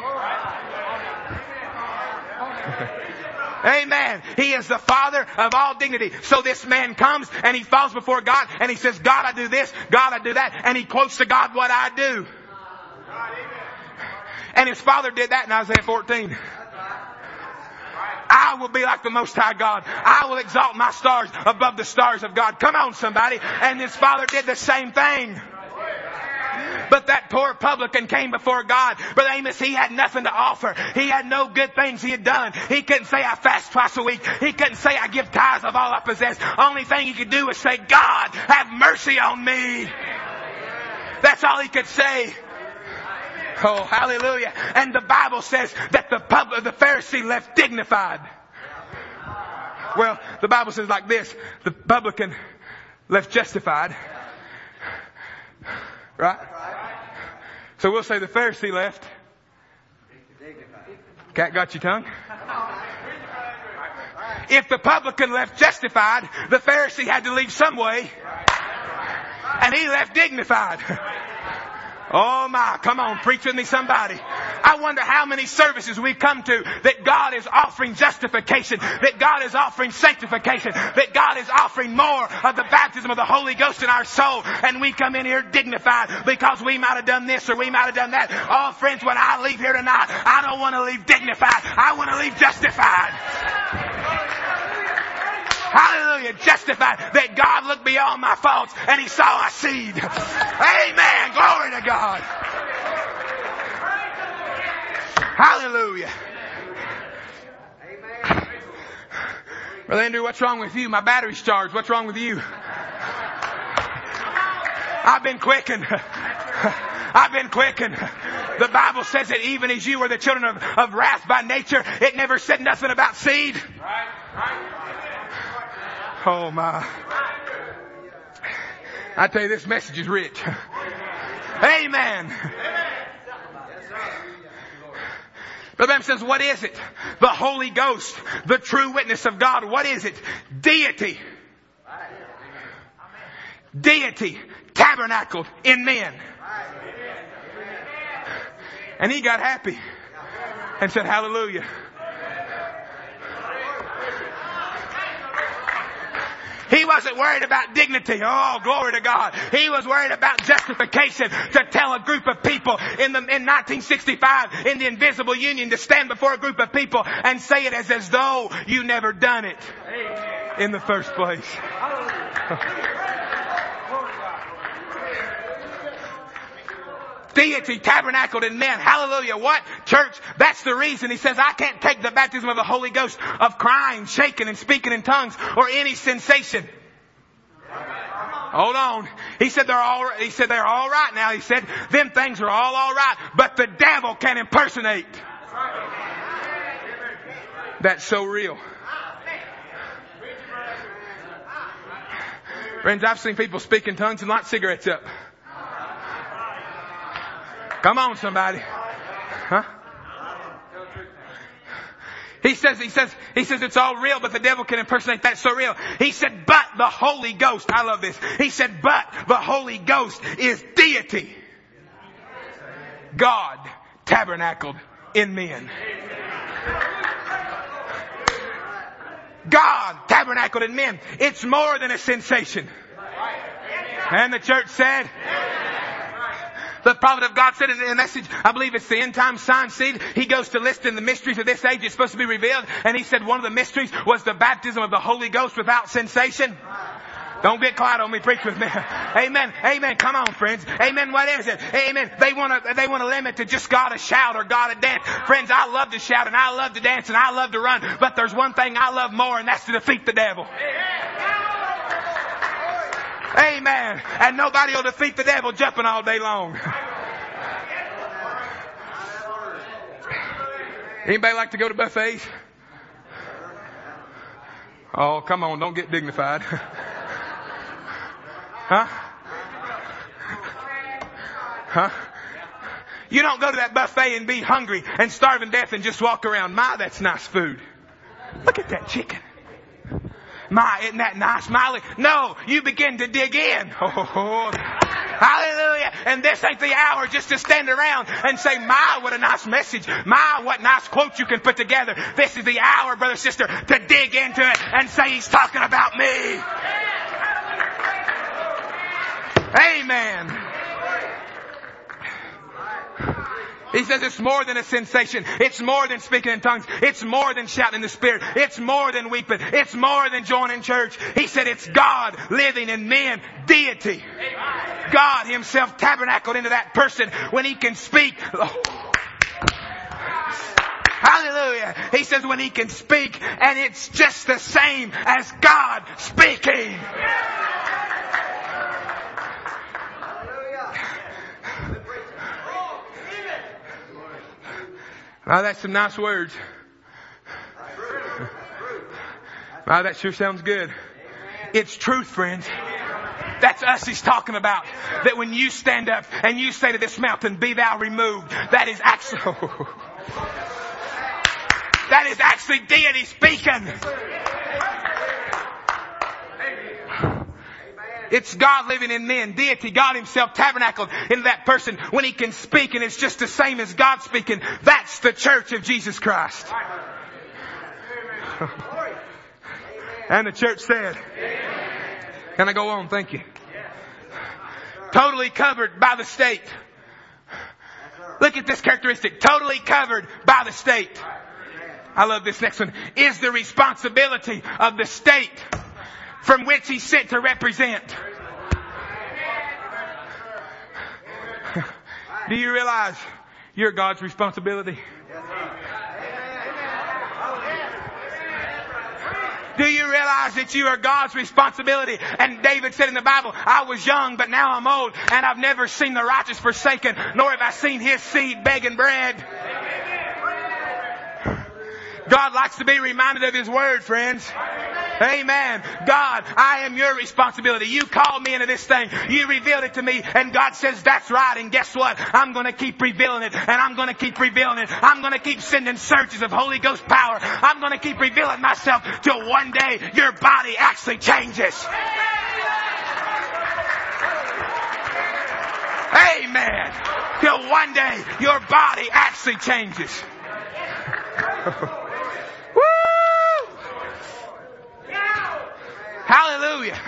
Amen. He is the father of all dignity. So this man comes and he falls before God and he says, God, I do this. God, I do that. And he quotes to God what I do. And his father did that in Isaiah fourteen. I will be like the Most High God. I will exalt my stars above the stars of God. Come on, somebody. And his father did the same thing. But that poor publican came before God. Brother Amos, he had nothing to offer. He had no good things he had done. He couldn't say, I fast twice a week. He couldn't say, I give tithes of all I possess. Only thing he could do was say, God, have mercy on me. That's all he could say. Oh, hallelujah. And the Bible says that the pub- the Pharisee left dignified. Well, the Bible says like this. The publican left justified. Right? So we'll say the Pharisee left. Cat got your tongue? If the publican left justified, the Pharisee had to leave some way. And he left dignified. Oh my, come on, preach with me somebody. I wonder how many services we've come to that God is offering justification, that God is offering sanctification, that God is offering more of the baptism of the Holy Ghost in our soul. And we come in here dignified because we might have done this or we might have done that. Oh friends, when I leave here tonight, I don't want to leave dignified. I want to leave justified. Hallelujah. Justified. That God looked beyond my faults and He saw my seed. Amen. Glory to God. Hallelujah. Brother Andrew, what's wrong with you? My battery's charged. What's wrong with you? I've been quickened. I've been quickened. The Bible says that even as you were the children of, of wrath by nature, it never said nothing about seed. Oh my. I tell you, this message is rich. Amen. Brother Branham says, what is it? The Holy Ghost, the true witness of God. What is it? Deity. Deity tabernacled in men. And he got happy and said, hallelujah. He wasn't worried about dignity. Oh, glory to God. He was worried about justification to tell a group of people in the, in nineteen sixty-five in the Invisible Union to stand before a group of people and say it as, as though you never done it in the first place. Deity tabernacled in men. Hallelujah. What? Church, that's the reason he says, I can't take the baptism of the Holy Ghost of crying, shaking, and speaking in tongues or any sensation. Hold on. He said they're all, he said they're all right now. He said, them things are all all right, but the devil can impersonate. That's so real. Friends, I've seen people speak in tongues and light cigarettes up. Come on, somebody. Huh? He says, he says, he says it's all real, but the devil can impersonate that. So real. He said, but the Holy Ghost, I love this. He said, but the Holy Ghost is deity. God tabernacled in men. God tabernacled in men. It's more than a sensation. And the church said, the prophet of God said in a message, I believe it's the end time sign seed. He goes to listing the mysteries of this age. It's supposed to be revealed. And he said one of the mysteries was the baptism of the Holy Ghost without sensation. Don't get quiet on me. Preach with me. Amen. Amen. Come on, friends. Amen. What is it? Amen. They want to, they want to limit to just God to shout or God to dance. Friends, I love to shout and I love to dance and I love to run. But there's one thing I love more, and that's to defeat the devil. Amen. And nobody will defeat the devil jumping all day long. Anybody like to go to buffets? Oh, come on. Don't get dignified. Huh? Huh? You don't go to that buffet and be hungry and starving to death and just walk around. My, that's nice food. Look at that chicken. My, isn't that nice, Miley? No, you begin to dig in. Oh, Hallelujah. And this ain't the hour just to stand around and say, my, what a nice message. My, what nice quote you can put together. This is the hour, brother, sister, to dig into it and say he's talking about me. Amen. He says it's more than a sensation. It's more than speaking in tongues. It's more than shouting in the Spirit. It's more than weeping. It's more than joining church. He said it's God living in men, deity. God Himself tabernacled into that person when He can speak. Hallelujah. He says when He can speak, and it's just the same as God speaking. Wow, that's some nice words. Wow, that sure sounds good. It's truth, friends. That's us He's talking about. That when you stand up and you say to this mountain, be thou removed, that is actually, that is actually deity speaking. It's God living in men, deity, God Himself tabernacled in that person when He can speak, and it's just the same as God speaking. That's the church of Jesus Christ. And the church said, can I go on? Thank you. Totally covered by the state. Look at this characteristic. Totally covered by the state. I love this next one. Is the responsibility of the state from which He's sent to represent. Do you realize you're God's responsibility? Do you realize that you are God's responsibility? And David said in the Bible, I was young, but now I'm old, and I've never seen the righteous forsaken, nor have I seen his seed begging bread. God likes to be reminded of His word, friends. Amen. God, I am your responsibility. You called me into this thing. You revealed it to me. And God says, that's right. And guess what? I'm going to keep revealing it. And I'm going to keep revealing it. I'm going to keep sending surges of Holy Ghost power. I'm going to keep revealing myself till one day your body actually changes. Amen. Till one day your body actually changes. Hallelujah.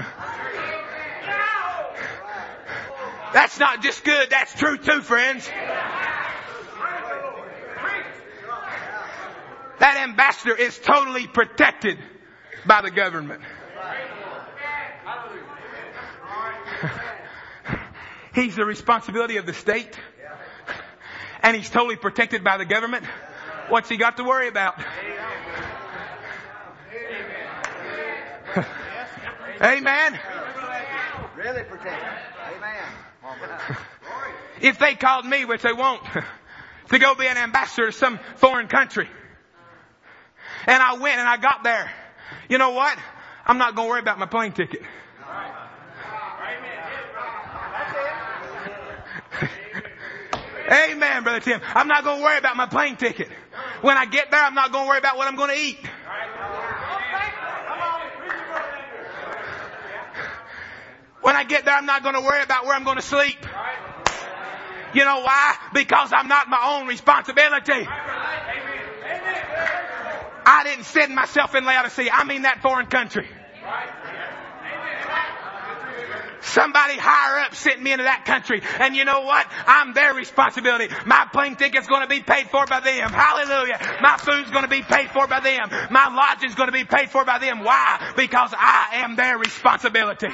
That's not just good, that's true too, friends. That ambassador is totally protected by the government. He's the responsibility of the state. And he's totally protected by the government. What's he got to worry about? Amen. Really protected. Amen. If they called me, which they won't, to go be an ambassador to some foreign country, and I went and I got there, you know what? I'm not going to worry about my plane ticket. Amen, Brother Tim. I'm not going to worry about my plane ticket. When I get there, I'm not going to worry about what I'm going to eat. When I get there, I'm not going to worry about where I'm going to sleep. You know why? Because I'm not my own responsibility. I didn't send myself in Laodicea. I mean that foreign country. Somebody higher up sent me into that country. And you know what? I'm their responsibility. My plane ticket's going to be paid for by them. Hallelujah. My food's going to be paid for by them. My lodging's going to be paid for by them. Why? Because I am their responsibility.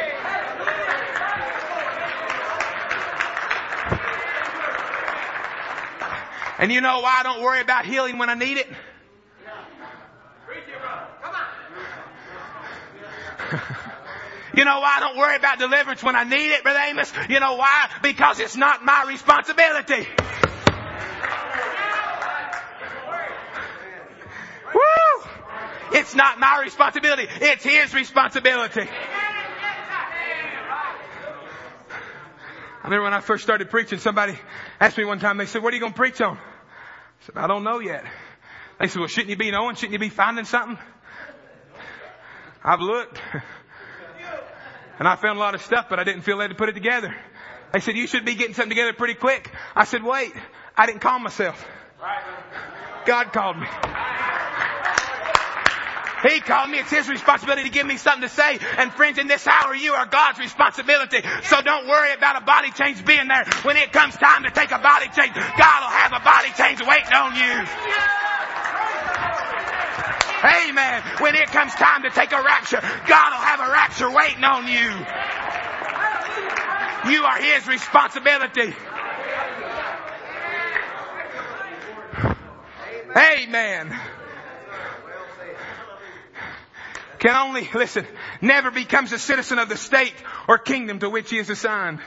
And you know why I don't worry about healing when I need it? You know why I don't worry about deliverance when I need it, Brother Amos? You know why? Because it's not my responsibility. Woo! It's not my responsibility. It's His responsibility. I remember when I first started preaching, somebody asked me one time, they said, what are you going to preach on? I said, I don't know yet. They said, well, shouldn't you be knowing? Shouldn't you be finding something? I've looked. And I found a lot of stuff, but I didn't feel led to put it together. They said, you should be getting something together pretty quick. I said, wait, I didn't call myself. God called me. He called me. It's His responsibility to give me something to say. And friends, in this hour, you are God's responsibility. So don't worry about a body change being there. When it comes time to take a body change, God will have a body change waiting on you. Amen. When it comes time to take a rapture, God will have a rapture waiting on you. You are His responsibility. Amen. Can only, listen, never becomes a citizen of the state or kingdom to which he is assigned.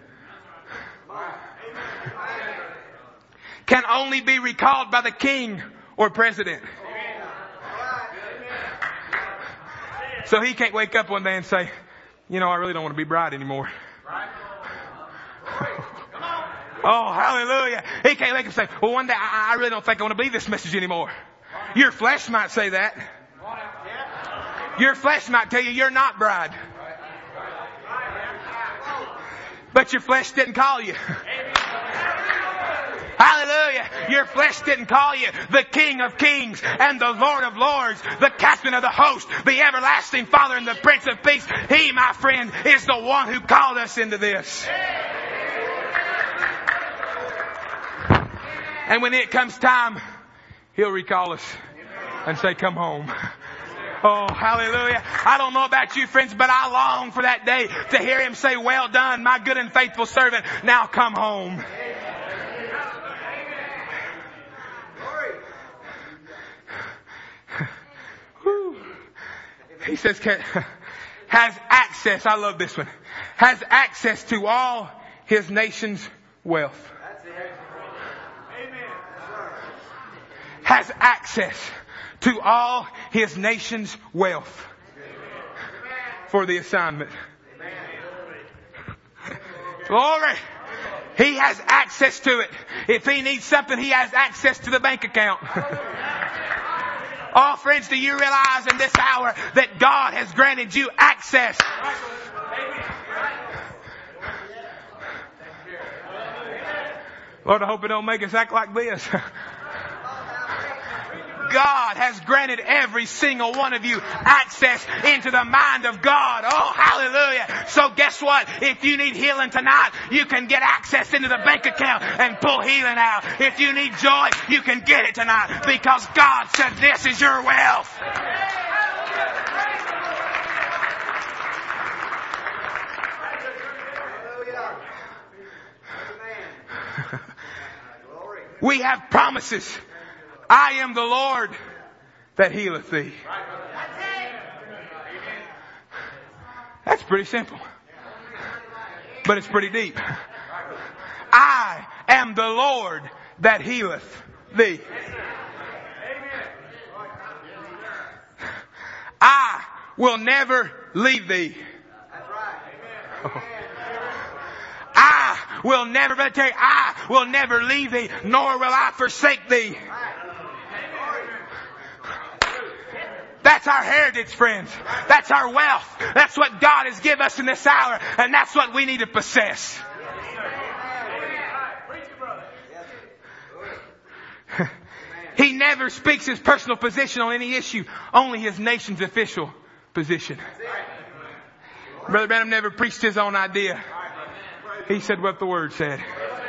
Can only be recalled by the king or president. So he can't wake up one day and say, you know, I really don't want to be bride anymore. Oh, hallelujah. He can't wake up and say, well, one day I, I really don't think I want to believe this message anymore. Your flesh might say that. Your flesh might tell you you're not bride. But your flesh didn't call you. Hallelujah. Your flesh didn't call you the King of Kings and the Lord of Lords, the Captain of the host, the everlasting Father and the Prince of Peace. He, my friend, is the one who called us into this. And when it comes time, He'll recall us and say, come home. Oh, hallelujah. I don't know about you, friends, but I long for that day to hear Him say, well done, my good and faithful servant. Now come home. He says, has access, I love this one, has access to all His nation's wealth. Has access to all His nation's wealth for the assignment. Glory. He has access to it. If He needs something, He has access to the bank account. Oh, friends, do you realize in this hour that God has granted you access? Lord, I hope it don't make us act like this. God has granted every single one of you access into the mind of God. Oh, hallelujah. So guess what? If you need healing tonight, you can get access into the bank account and pull healing out. If you need joy, you can get it tonight because God said this is your wealth. We have promises. I am the Lord that healeth thee. That's pretty simple. But it's pretty deep. I am the Lord that healeth thee. I will never leave thee. I will never, but I tell you, I will never leave thee, nor will I forsake thee. That's our heritage, friends. That's our wealth. That's what God has given us in this hour. And that's what we need to possess. He never speaks his personal position on any issue. Only his nation's official position. Brother Branham never preached his own idea. He said what the Word said.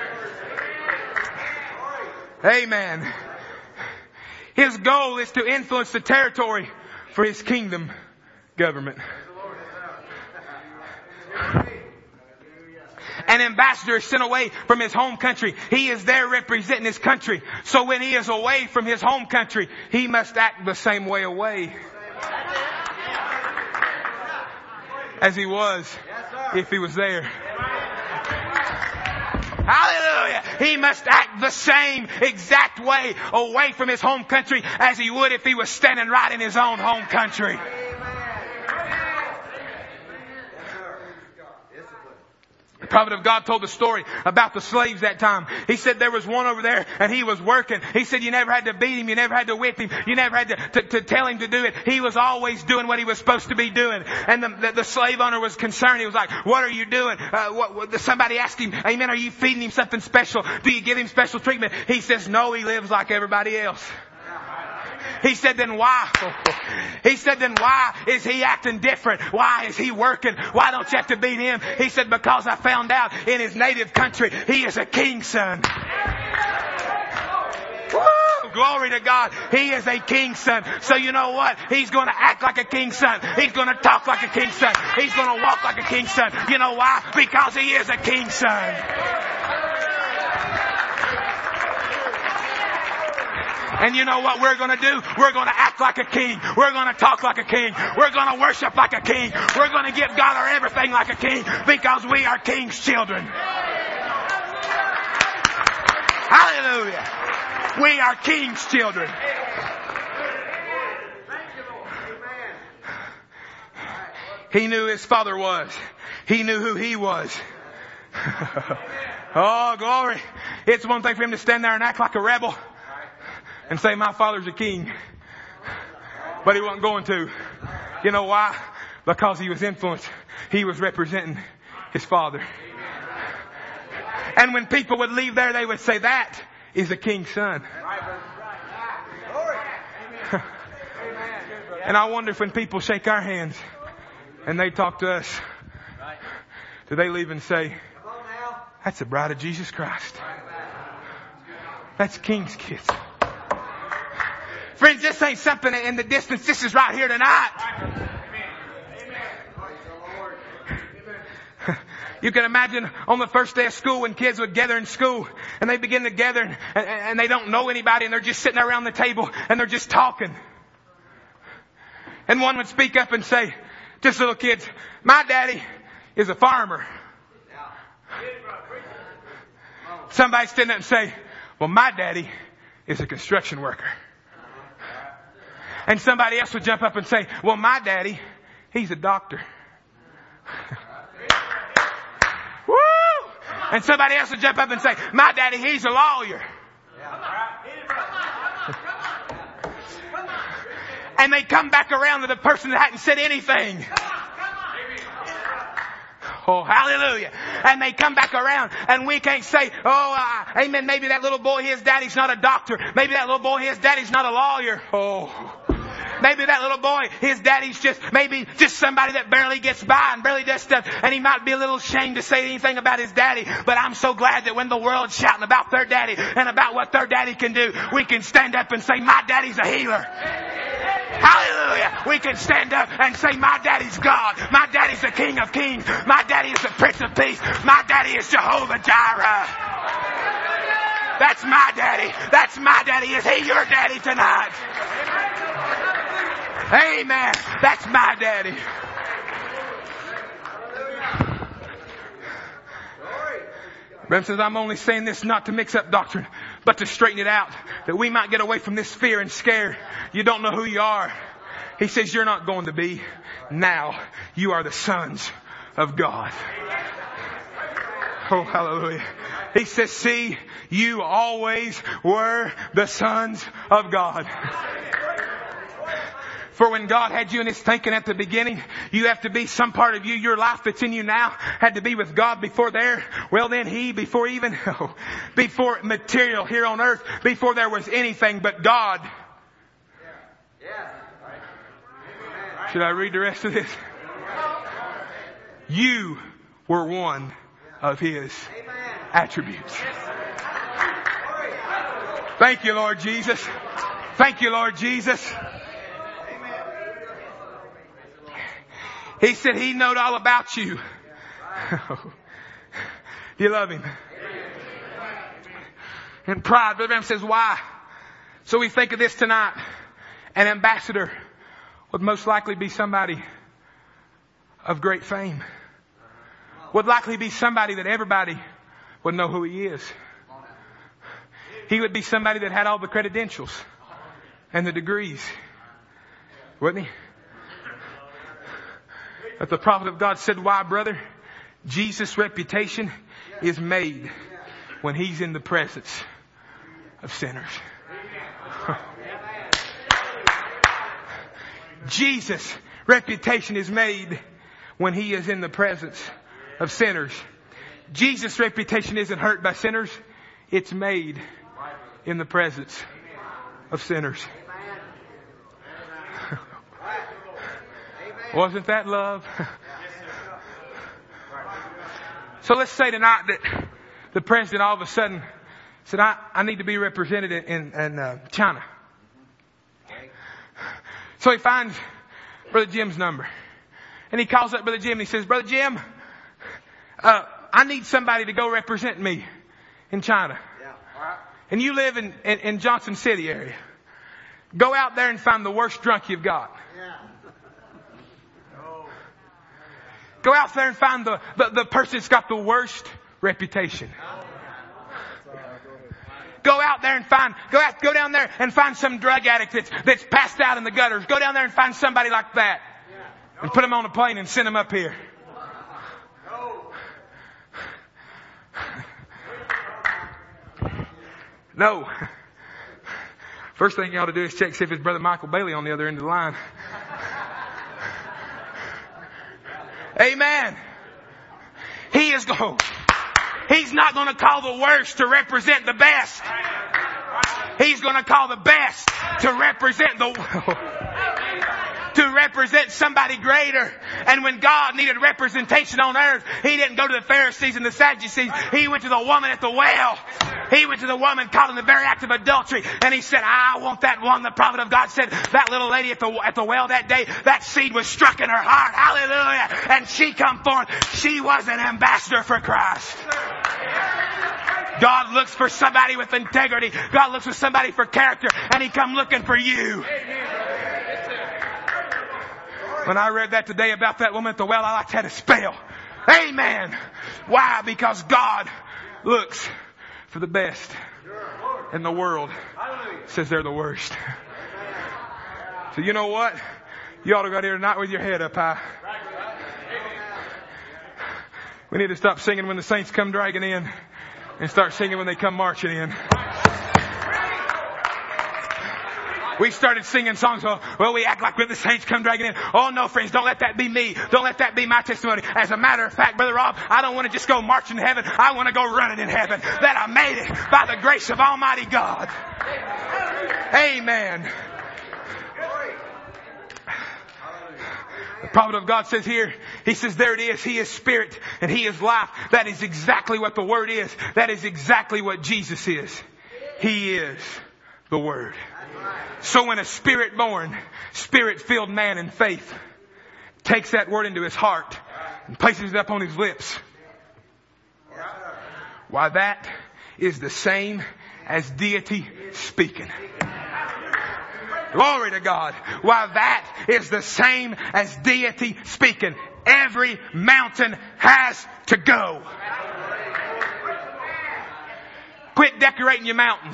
Amen. His goal is to influence the territory for His kingdom government. An ambassador is sent away from his home country. He is there representing his country. So when he is away from his home country, he must act the same way away as he was if he was there. Hallelujah. He must act the same exact way away from his home country as he would if he was standing right in his own home country. prophet of God told the story about the slaves that time. He said there was one over there and he was working. He said you never had to beat him. You never had to whip him. You never had to, to, to tell him to do it. He was always doing what he was supposed to be doing. And the, the, the slave owner was concerned. He was like, what are you doing? Uh, what, what, somebody asked him, amen, are you feeding him something special? Do you give him special treatment? He says, no, he lives like everybody else. He said, then why? He said, then why is he acting different? Why is he working? Why don't you have to beat him? He said, because I found out in his native country, he is a king's son. Woo! Glory to God. He is a king's son. So you know what? He's going to act like a king's son. He's going to talk like a king's son. He's going to walk like a king's son. You know why? Because he is a king's son. And you know what we're going to do? We're going to act like a king. We're going to talk like a king. We're going to worship like a king. We're going to give God our everything like a king because we are king's children. Hallelujah. We are king's children. He knew his father was. He knew who he was. Oh, glory. It's one thing for him to stand there and act like a rebel and say, my father's a king. But he wasn't going to. You know why? Because he was influenced. He was representing his father. And when people would leave there, they would say, that is a king's son. And I wonder if when people shake our hands and they talk to us, do they leave and say, that's the bride of Jesus Christ. That's king's kids. Friends, this ain't something in the distance. This is right here tonight. You can imagine on the first day of school when kids would gather in school and they begin to gather and, and, and they don't know anybody and they're just sitting around the table and they're just talking. And one would speak up and say, just little kids, my daddy is a farmer. Somebody stand up and say, well, my daddy is a construction worker. And somebody else would jump up and say, well, my daddy, he's a doctor. Woo! And somebody else would jump up and say, my daddy, he's a lawyer. And they come back around to the person that hadn't said anything. Oh, hallelujah. And they come back around and we can't say, oh, uh, amen, maybe that little boy, his daddy's not a doctor. Maybe that little boy, his daddy's not a lawyer. Oh. Maybe that little boy, his daddy's just, maybe just somebody that barely gets by and barely does stuff. And he might be a little ashamed to say anything about his daddy. But I'm so glad that when the world's shouting about their daddy and about what their daddy can do, we can stand up and say, my daddy's a healer. Hallelujah. We can stand up and say, my daddy's God. My daddy's the King of Kings. My daddy is the Prince of Peace. My daddy is Jehovah Jireh. That's my daddy. That's my daddy. Is he your daddy tonight? Amen. That's my daddy. Branham says, I'm only saying this not to mix up doctrine, but to straighten it out, that we might get away from this fear and scare. You don't know who you are. He says, you're not going to be. Now you are the sons of God. Oh, hallelujah. He says, see, you always were the sons of God. For when God had you in His thinking at the beginning, you have to be some part of you, your life that's in you now, had to be with God before there. Well then He, before even, oh, before material here on earth, before there was anything but God. Should I read the rest of this? You were one of His attributes. Thank you, Lord Jesus. Thank you, Lord Jesus. He said He knowed all about you. Do you love Him? And pride. Brother Branham says, why? So we think of this tonight. An ambassador would most likely be somebody of great fame. Would likely be somebody that everybody would know who he is. He would be somebody that had all the credentials and the degrees. Wouldn't he? But the prophet of God said, why, brother? Jesus' reputation is made when He's in the presence of sinners. Jesus' reputation is made when He is in the presence of sinners. Jesus' reputation isn't hurt by sinners. It's made in the presence of sinners. Wasn't that love? So let's say tonight that the president all of a sudden said, I, I need to be represented in, in, in uh, China. So he finds Brother Jim's number. And he calls up Brother Jim and he says, Brother Jim, uh, I need somebody to go represent me in China. And you live in, in, in Johnson City area. Go out there and find the worst drunk you've got. Go out there and find the, the, the person that's got the worst reputation. Go out there and find, go out, go down there and find some drug addict that's, that's passed out in the gutters. Go down there and find somebody like that. And put them on a plane and send them up here. No. First thing you ought to do is check see if it's Brother Michael Bailey on the other end of the line. Amen. He is going. He's not going to call the worst to represent the best. He's going to call the best to represent the to represent somebody greater. And when God needed representation on earth, He didn't go to the Pharisees and the Sadducees. He went to the woman at the well. He went to the woman caught in the very act of adultery. And He said, I want that one. The prophet of God said, that little lady at the, at the well that day, that seed was struck in her heart. Hallelujah. And she come forth. She was an ambassador for Christ. God looks for somebody with integrity. God looks for somebody for character. And He come looking for you. When I read that today about that woman at the well, I like had a spell. Amen. Why? Because God looks for the best. And the world says they're the worst. So you know what? You ought to go out here tonight with your head up high. We need to stop singing when the saints come dragging in and start singing when they come marching in. We started singing songs. Well, well, we act like when the saints come dragging in. Oh no, friends, don't let that be me. Don't let that be my testimony. As a matter of fact, Brother Rob, I don't want to just go marching in heaven. I want to go running in heaven. That I made it by the grace of Almighty God. Amen. The prophet of God says here, he says, there it is. He is spirit and He is life. That is exactly what the Word is. That is exactly what Jesus is. He is the Word. So when a spirit-born, spirit-filled man in faith takes that Word into his heart and places it up on his lips, why, that is the same as deity speaking. Glory to God. Why, that is the same as deity speaking. Every mountain has to go. Quit decorating your mountains.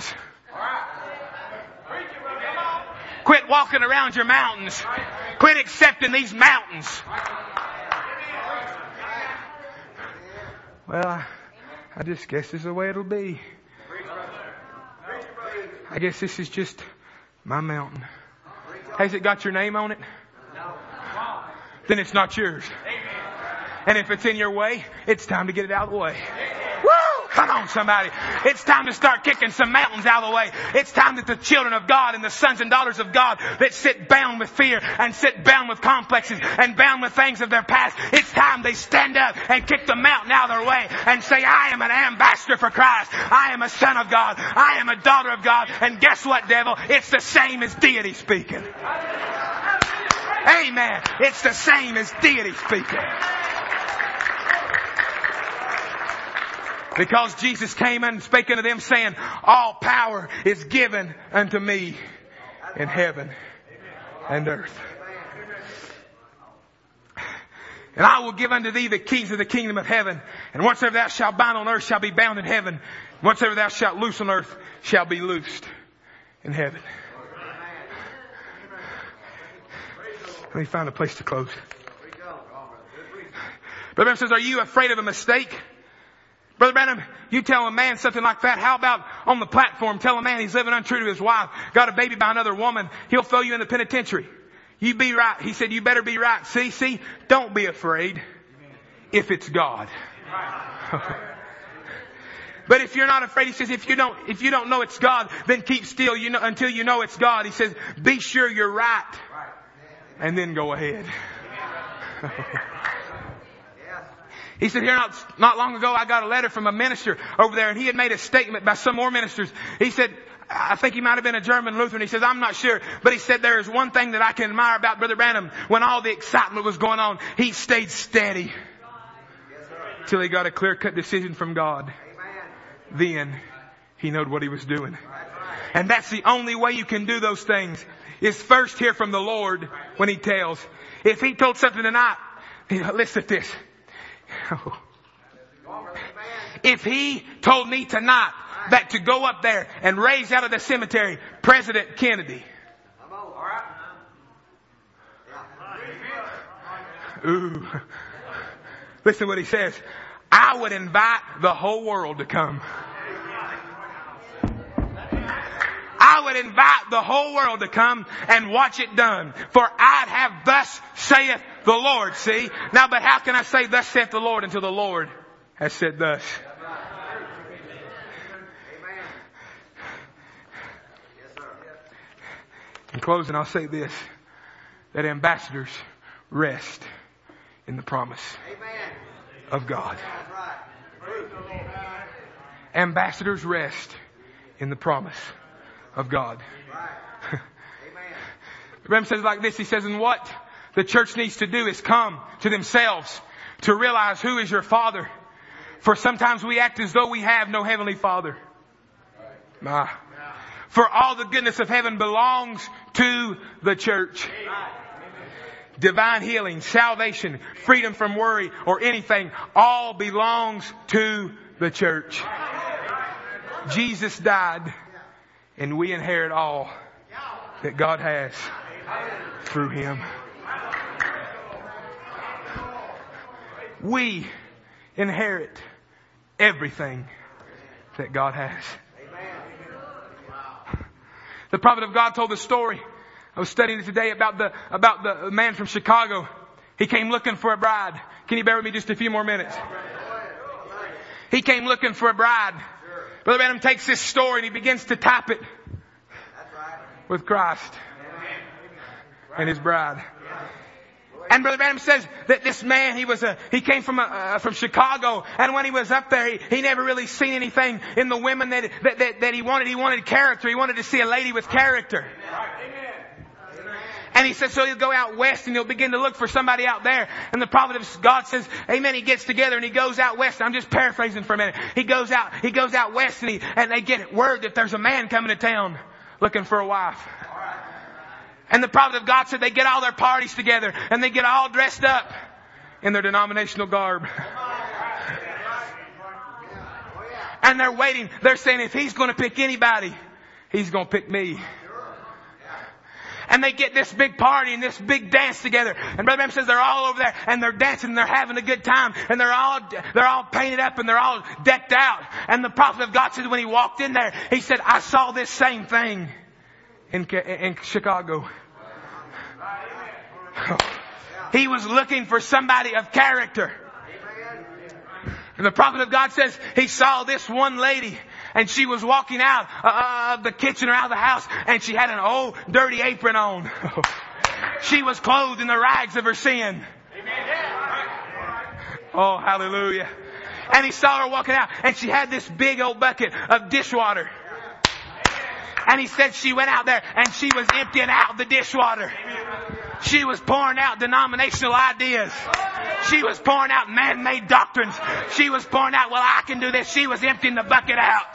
Quit walking around your mountains. Quit accepting these mountains. Well, I, I just guess this is the way it'll be. I guess this is just my mountain. Has it got your name on it? Then it's not yours. And if it's in your way, it's time to get it out of the way. Woo! Come on, somebody. It's time to start kicking some mountains out of the way. It's time that the children of God and the sons and daughters of God that sit bound with fear and sit bound with complexes and bound with things of their past, it's time they stand up and kick the mountain out of their way and say, I am an ambassador for Christ. I am a son of God. I am a daughter of God. And guess what, devil? It's the same as deity speaking. Amen. It's the same as deity speaking. Because Jesus came and spake unto them, saying, all power is given unto me in heaven and earth. And I will give unto thee the keys of the kingdom of heaven. And whatsoever thou shalt bind on earth shall be bound in heaven. And whatsoever thou shalt loose on earth shall be loosed in heaven. Let me find a place to close. Brother Branham says, are you afraid of a mistake? Brother Branham, you tell a man something like that. How about on the platform, tell a man he's living untrue to his wife, got a baby by another woman, he'll throw you in the penitentiary. You be right. He said, you better be right. See, see, don't be afraid if it's God. But if you're not afraid, he says, if you don't, if you don't know it's God, then keep still, you know, until you know it's God. He says, be sure you're right. And then go ahead. He said, here not, not long ago, I got a letter from a minister over there, and he had made a statement by some more ministers. He said, I think he might have been a German Lutheran. He says, I'm not sure. But he said, there is one thing that I can admire about Brother Branham. When all the excitement was going on, he stayed steady till he got a clear-cut decision from God. Then he knew what he was doing. And that's the only way you can do those things, is first hear from the Lord when he tells. If he told something tonight, listen to this. If he told me tonight that to go up there and raise out of the cemetery President Kennedy. Ooh. Listen to what he says. I would invite the whole world to come. I would invite the whole world to come and watch it done. For I'd have thus saith the Lord. See? Now, but how can I say thus saith the Lord until the Lord has said thus? In closing, I'll say this. That ambassadors rest in the promise of God. Ambassadors rest in the promise of God. Abraham says like this. He says, and what the church needs to do is come to themselves to realize who is your Father. For sometimes we act as though we have no Heavenly Father. Ah. For all the goodness of heaven belongs to the church. Divine healing, salvation, freedom from worry or anything, all belongs to the church. Jesus died and we inherit all that God has through Him. We inherit everything that God has. The prophet of God told the story. I was studying it today about the, about the man from Chicago. He came looking for a bride. Can you bear with me just a few more minutes? He came looking for a bride. Brother Branham takes this story and he begins to type it with Christ and His bride. And Brother Branham says that this man, he was a, he came from a, uh, from Chicago, and when he was up there, he, he never really seen anything in the women that, that, that, that he wanted. He wanted character. He wanted to see a lady with character. And he says, so he'll go out west and he'll begin to look for somebody out there. And the prophet of God says, amen, he gets together and he goes out west. I'm just paraphrasing for a minute. He goes out, he goes out west and he, and they get word that there's a man coming to town looking for a wife. And the prophet of God said they get all their parties together and they get all dressed up in their denominational garb. And they're waiting. They're saying, if he's going to pick anybody, he's going to pick me. And they get this big party and this big dance together. And Brother Branham says they're all over there and they're dancing and they're having a good time. And they're all, they're all painted up and they're all decked out. And the prophet of God said when he walked in there, he said, I saw this same thing in, in Chicago. He was looking for somebody of character. And the prophet of God says he saw this one lady and she was walking out of the kitchen or out of the house and she had an old dirty apron on. She was clothed in the rags of her sin. Oh, hallelujah. And he saw her walking out and she had this big old bucket of dishwater. And he said she went out there and she was emptying out the dishwater. She was pouring out denominational ideas. She was pouring out man-made doctrines. She was pouring out, well, I can do this. She was emptying the bucket out.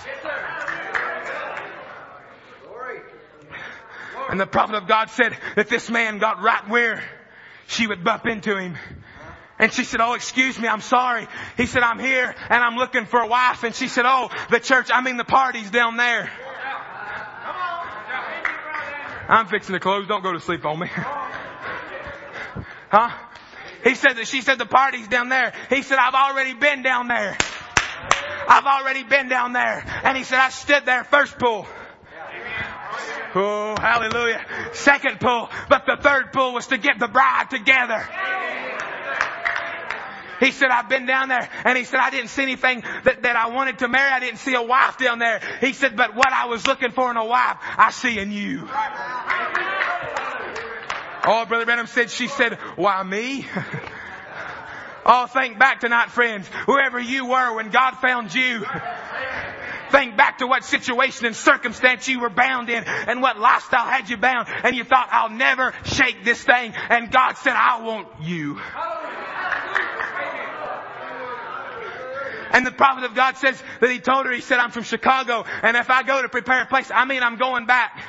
And the prophet of God said that this man got right where she would bump into him. And she said, oh, excuse me, I'm sorry. He said, I'm here and I'm looking for a wife. And she said, oh, the church, I mean the party's down there. I'm fixing to close. Don't go to sleep on me. Huh? He said that she said the party's down there. He said, I've already been down there. I've already been down there. And he said, I stood there first pull. Oh, hallelujah. Second pull. But the third pull was to get the bride together. He said, I've been down there. And he said, I didn't see anything that, that I wanted to marry. I didn't see a wife down there. He said, but what I was looking for in a wife, I see in you. Oh, Brother Branham said, she said, why me? Oh, think back tonight, friends. Whoever you were when God found you. Think back to what situation and circumstance you were bound in and what lifestyle had you bound. And you thought, I'll never shake this thing. And God said, I want you. And the prophet of God says that he told her, he said, I'm from Chicago. And if I go to prepare a place, I mean, I'm going back.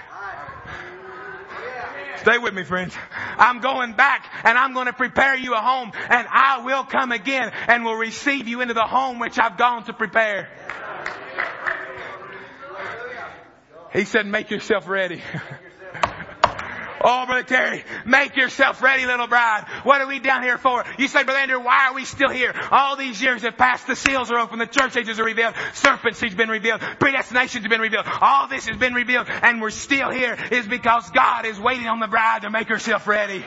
Stay with me, friends. I'm going back and I'm going to prepare you a home. And I will come again and will receive you into the home which I've gone to prepare. He said, make yourself ready. Oh, Brother Terry, make yourself ready, little bride. What are we down here for? You say, Brother Andrew, why are we still here? All these years have passed. The seals are open. The church ages are revealed. Serpent seed's been revealed. Predestination's been revealed. All this has been revealed. And we're still here is because God is waiting on the bride to make herself ready.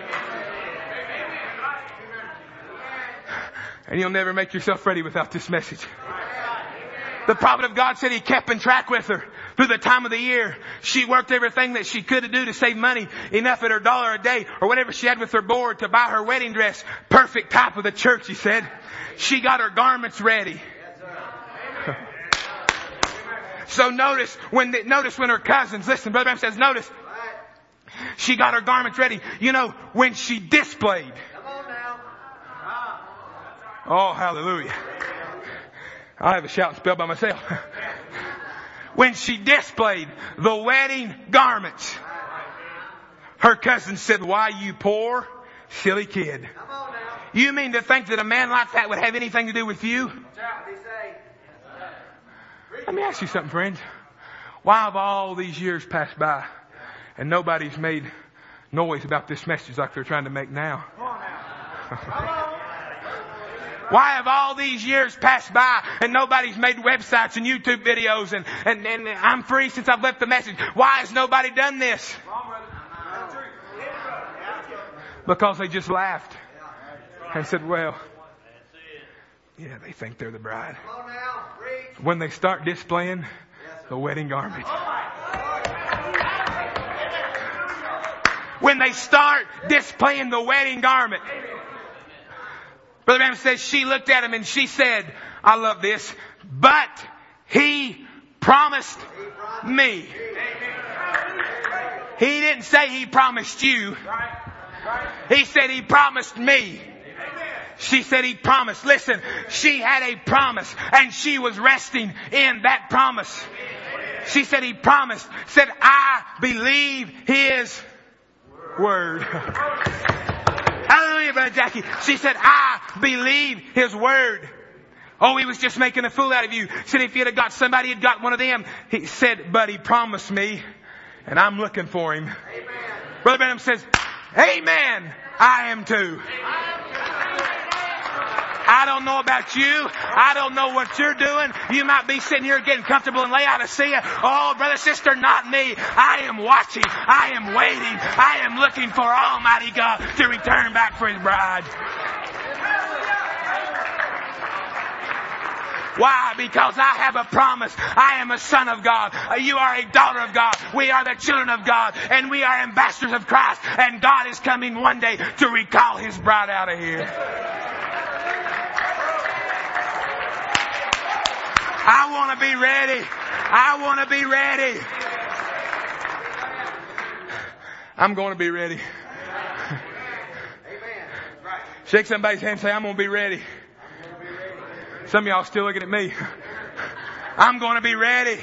And you'll never make yourself ready without this message. The prophet of God said he kept in track with her through the time of the year. She worked everything that she could to do to save money, enough at her dollar a day or whatever she had with her board to buy her wedding dress. Perfect type of the church, he said. She got her garments ready. So notice when the, notice when her cousins, listen, Brother Branham says, notice, she got her garments ready. You know, when she displayed. Oh, hallelujah. I have a shouting spell by myself. When she displayed the wedding garments, her cousin said, why, you poor, silly kid. You mean to think that a man like that would have anything to do with you? Let me ask you something, friends. Why have all these years passed by and nobody's made noise about this message like they're trying to make now? Why have all these years passed by and nobody's made websites and YouTube videos and, and, and I'm free since I've left the message? Why has nobody done this? Because they just laughed and said, well, yeah, they think they're the bride. When they start displaying the wedding garment. When they start displaying the wedding garment. Brother Branham says she looked at him and she said, I love this, but he promised me. He didn't say he promised you. He said he promised me. She said he promised. Listen, she had a promise and she was resting in that promise. She said he promised. Said, I believe his word. Hallelujah, Brother Jackie. She said, I believe his word. Oh, he was just making a fool out of you. Said if you'd have got somebody who'd got one of them. He said, but he promised me and I'm looking for him. Amen. Brother Branham says, amen. I am too. I don't know about you. I don't know what you're doing. You might be sitting here getting comfortable in Laodicea. Oh, brother, sister, not me. I am watching. I am waiting. I am looking for Almighty God to return back for his bride. Why? Because I have a promise. I am a son of God. You are a daughter of God. We are the children of God. And we are ambassadors of Christ. And God is coming one day to recall his bride out of here. I want to be ready. I want to be ready. I'm going to be ready. Shake somebody's hand and say, I'm going to be ready. Some of y'all still looking at me. I'm going to be ready.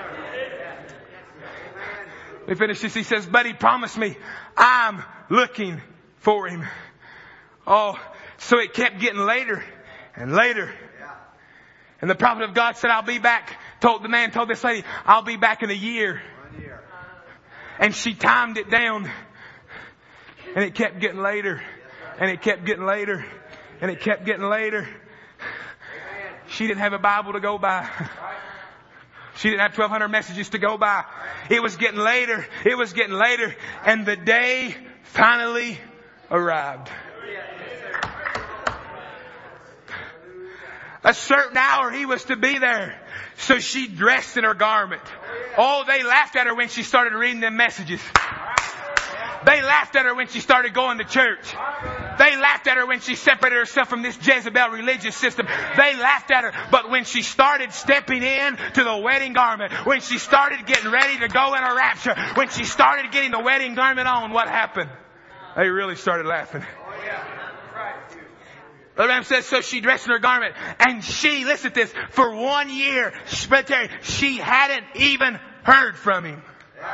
We finish this. He says, but he promised me. I'm looking for him. Oh, so it kept getting later and later. And the prophet of God said, I'll be back. Told the man, told this lady, I'll be back in a year. And she timed it down. And it kept getting later And it kept getting later. And it kept getting later. She didn't have a Bible to go by. She didn't have twelve hundred messages to go by. It was getting later. It was getting later. And the day finally arrived. A certain hour he was to be there. So she dressed in her garment. Oh, they laughed at her when she started reading them messages. They laughed at her when she started going to church. They laughed at her when she separated herself from this Jezebel religious system. They laughed at her. But when she started stepping in to the wedding garment, when she started getting ready to go in a rapture, when she started getting the wedding garment on, what happened? They really started laughing. The Ram says, so she dressed in her garment. And she, listen to this, for one year, she hadn't even heard from him.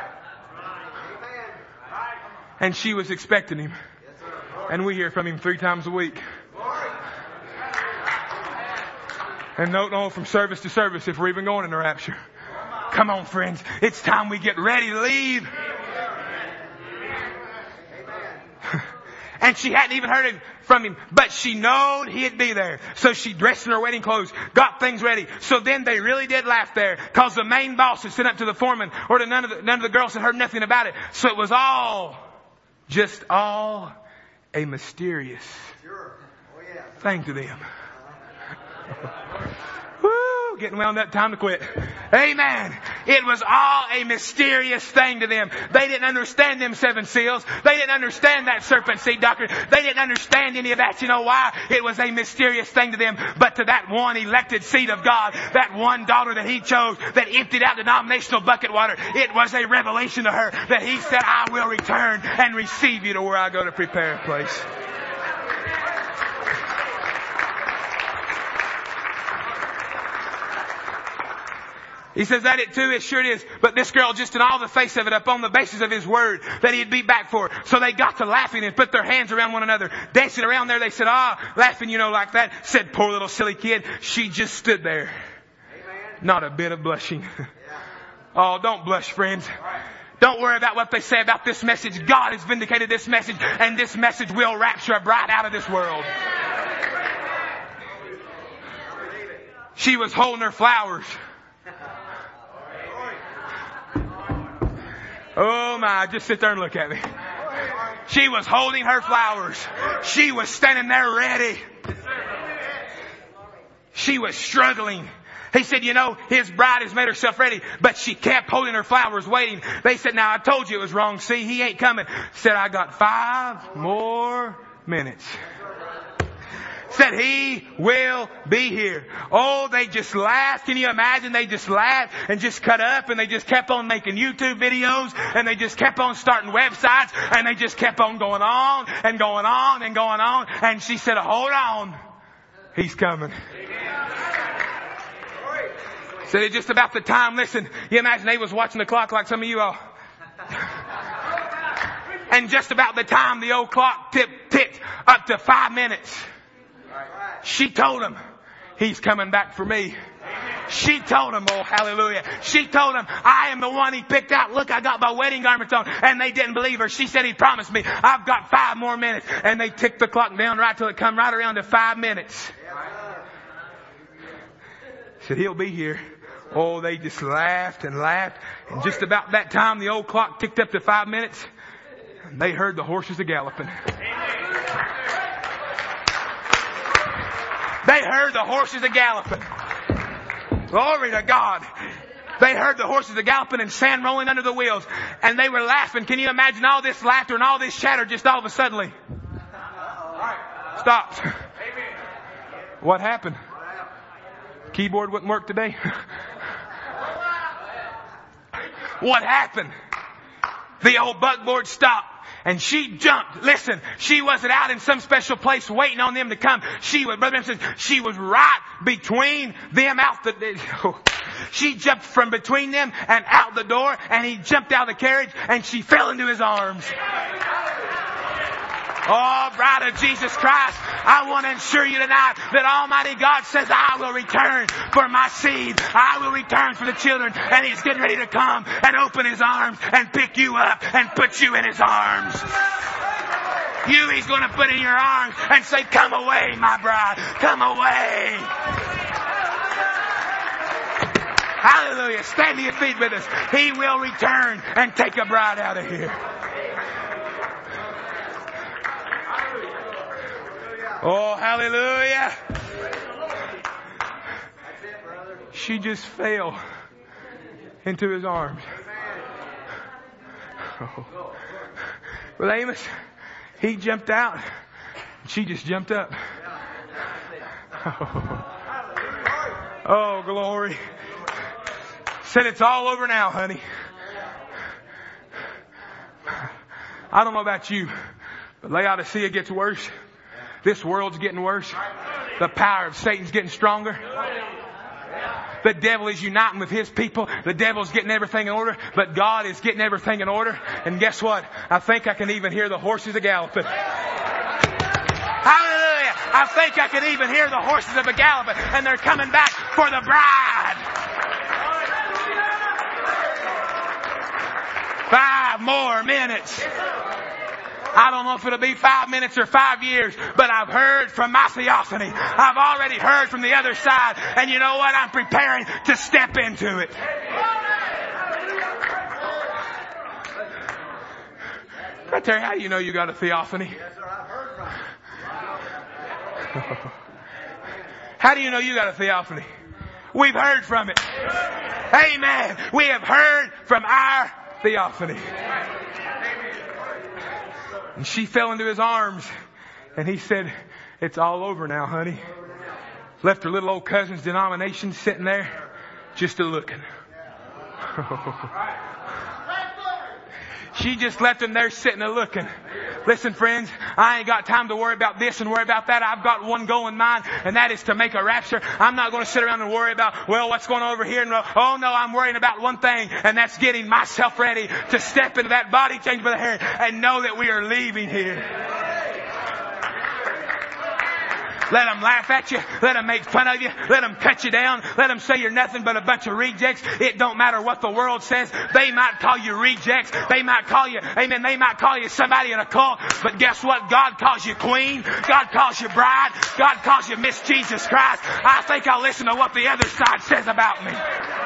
And she was expecting him. And we hear from him three times a week. And don't know from service to service if we're even going in the rapture. Come on, friends. It's time we get ready to leave. And she hadn't even heard from him, but she knowed he'd be there. So she dressed in her wedding clothes, got things ready. So then they really did laugh there, because the main boss had sent up to the foreman, or to none of the, none of the girls had heard nothing about it. So it was all, just all a mysterious thing to them. Woo, getting wound up, time to quit. Amen. It was all a mysterious thing to them. They didn't understand them seven seals. They didn't understand that serpent seed doctrine. They didn't understand any of that. You know why? It was a mysterious thing to them. But to that one elected seed of God, that one daughter that He chose, that emptied out denominational bucket water, it was a revelation to her that He said, I will return and receive you to where I go to prepare a place. He says that it too, it sure is. But this girl just in all the face of it up on the basis of His word that He'd be back for her. So they got to laughing and put their hands around one another. Dancing around there, they said, ah, laughing, you know, like that. Said, poor little silly kid. She just stood there. Amen. Not a bit of blushing. Yeah. Oh, don't blush, friends. Don't worry about what they say about this message. God has vindicated this message, and this message will rapture a bride out of this world. She was holding her flowers. Oh my, just sit there and look at me. She was holding her flowers. She was standing there ready. She was struggling. He said, you know, his bride has made herself ready, but she kept holding her flowers waiting. They said, now I told you it was wrong. See, he ain't coming. Said, I got five more minutes. Said He will be here. Oh, they just laughed. Can you imagine? They just laughed and just cut up, and they just kept on making YouTube videos, and they just kept on starting websites, and they just kept on going on and going on and going on. And she said, hold on. He's coming. Said it's just about the time. Listen, you imagine they was watching the clock like some of you all. And just about the time the old clock ticked, ticked up to five minutes. She told him, He's coming back for me. She told him, oh hallelujah. She told him, I am the one He picked out. Look, I got my wedding garments on. And they didn't believe her. She said, He promised me, I've got five more minutes. And they ticked the clock down right till it come right around to five minutes. Said He'll be here. Oh, they just laughed and laughed. And just about that time the old clock ticked up to five minutes. And they heard the horses a galloping. They heard the horses a galloping. Glory to God. They heard the horses a galloping and sand rolling under the wheels. And they were laughing. Can you imagine all this laughter and all this chatter just all of a sudden stopped? What happened? Keyboard wouldn't work today. What happened? The old buckboard stopped. And she jumped. Listen, she wasn't out in some special place waiting on them to come. She was, Brother Ben says, she was right between them out the, she jumped from between them and out the door, and he jumped out of the carriage, and she fell into his arms. Oh, bride of Jesus Christ, I want to assure you tonight that Almighty God says, I will return for my seed. I will return for the children. And He's getting ready to come and open His arms and pick you up and put you in His arms. You He's going to put in your arms and say, come away, my bride. Come away. Hallelujah. Stand to your feet with us. He will return and take a bride out of here. Oh, hallelujah. She just fell into His arms. Oh. Well, Amos, he jumped out. She just jumped up. Oh, oh glory. Said it's all over now, honey. I don't know about you, but Laodicea gets worse. This world's getting worse. The power of Satan's getting stronger. The devil is uniting with his people. The devil's getting everything in order, but God is getting everything in order. And guess what? I think I can even hear the horses a galloping. Hallelujah! I think I can even hear the horses of a galloping, and they're coming back for the bride. Five more minutes. I don't know if it'll be five minutes or five years, but I've heard from my theophany. I've already heard from the other side. And you know what? I'm preparing to step into it. I tell you, how do you know you got a theophany? How do you know you got a theophany? We've heard from it. Amen. We have heard from our theophany. And she fell into his arms. And he said, it's all over now, honey. Left her little old cousin's denomination sitting there, just a looking. She just left him there sitting a looking. Listen, friends, I ain't got time to worry about this and worry about that. I've got one goal in mind, and that is to make a rapture. I'm not going to sit around and worry about, well, what's going on over here? And, oh, no, I'm worrying about one thing, and that's getting myself ready to step into that body change by the hair and know that we are leaving here. Let them laugh at you. Let them make fun of you. Let them cut you down. Let them say you're nothing but a bunch of rejects. It don't matter what the world says. They might call you rejects. They might call you, amen, they might call you somebody in a cult. But guess what? God calls you queen. God calls you bride. God calls you Miss Jesus Christ. I think I'll listen to what the other side says about me.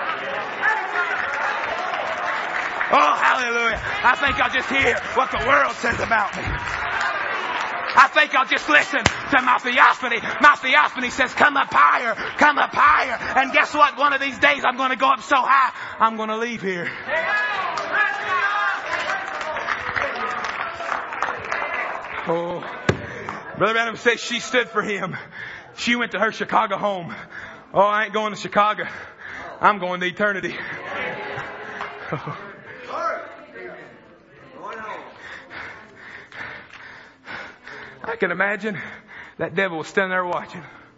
Oh, hallelujah. I think I'll just hear what the world says about me. I think I'll just listen to my theophany. My theophany says, come up higher, come up higher. And guess what? One of these days I'm going to go up so high, I'm going to leave here. Oh, Brother Branham says she stood for him. She went to her Chicago home. Oh, I ain't going to Chicago. I'm going to eternity. Oh. I can imagine that devil was standing there watching.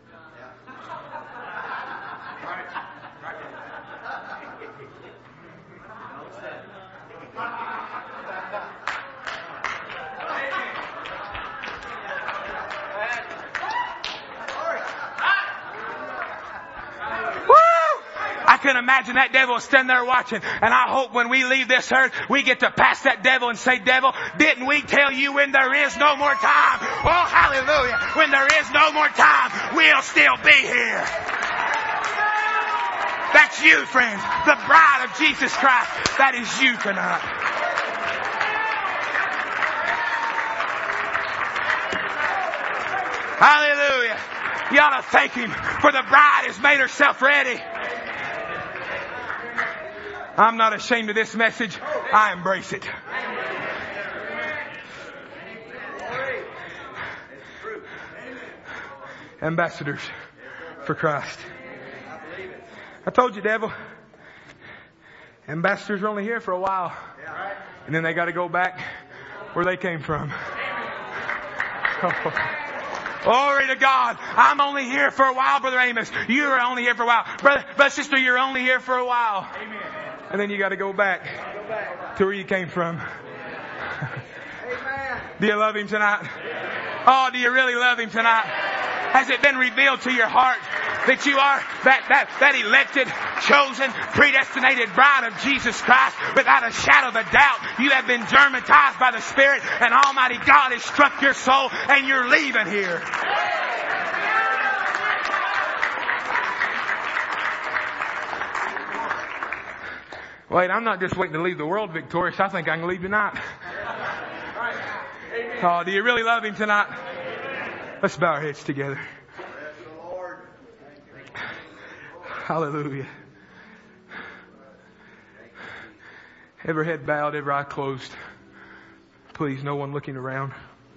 I can imagine that devil standing there watching. And I hope when we leave this earth, we get to pass that devil and say, devil, didn't we tell you when there is no more time? Oh, hallelujah. When there is no more time, we'll still be here. That's you, friends. The bride of Jesus Christ. That is you tonight. Hallelujah. You ought to thank Him, for the bride has made herself ready. I'm not ashamed of this message. I embrace it. Ambassadors for Christ. I told you, devil, ambassadors are only here for a while. And then they got to go back where they came from. Oh. Glory to God. I'm only here for a while, Brother Amos. You're only here for a while. Brother, brother, sister, you're only here for a while. Amen. And then you got to go back to where you came from. Do you love Him tonight? Oh, do you really love Him tonight? Has it been revealed to your heart that you are that, that, that elected, chosen, predestinated bride of Jesus Christ without a shadow of a doubt. You have been germatized by the Spirit, and Almighty God has struck your soul, and you're leaving here. Wait, I'm not just waiting to leave the world victorious. I think I can leave tonight. Oh, do you really love Him tonight? Let's bow our heads together. Hallelujah. Every head bowed, every eye closed. Please, no one looking around.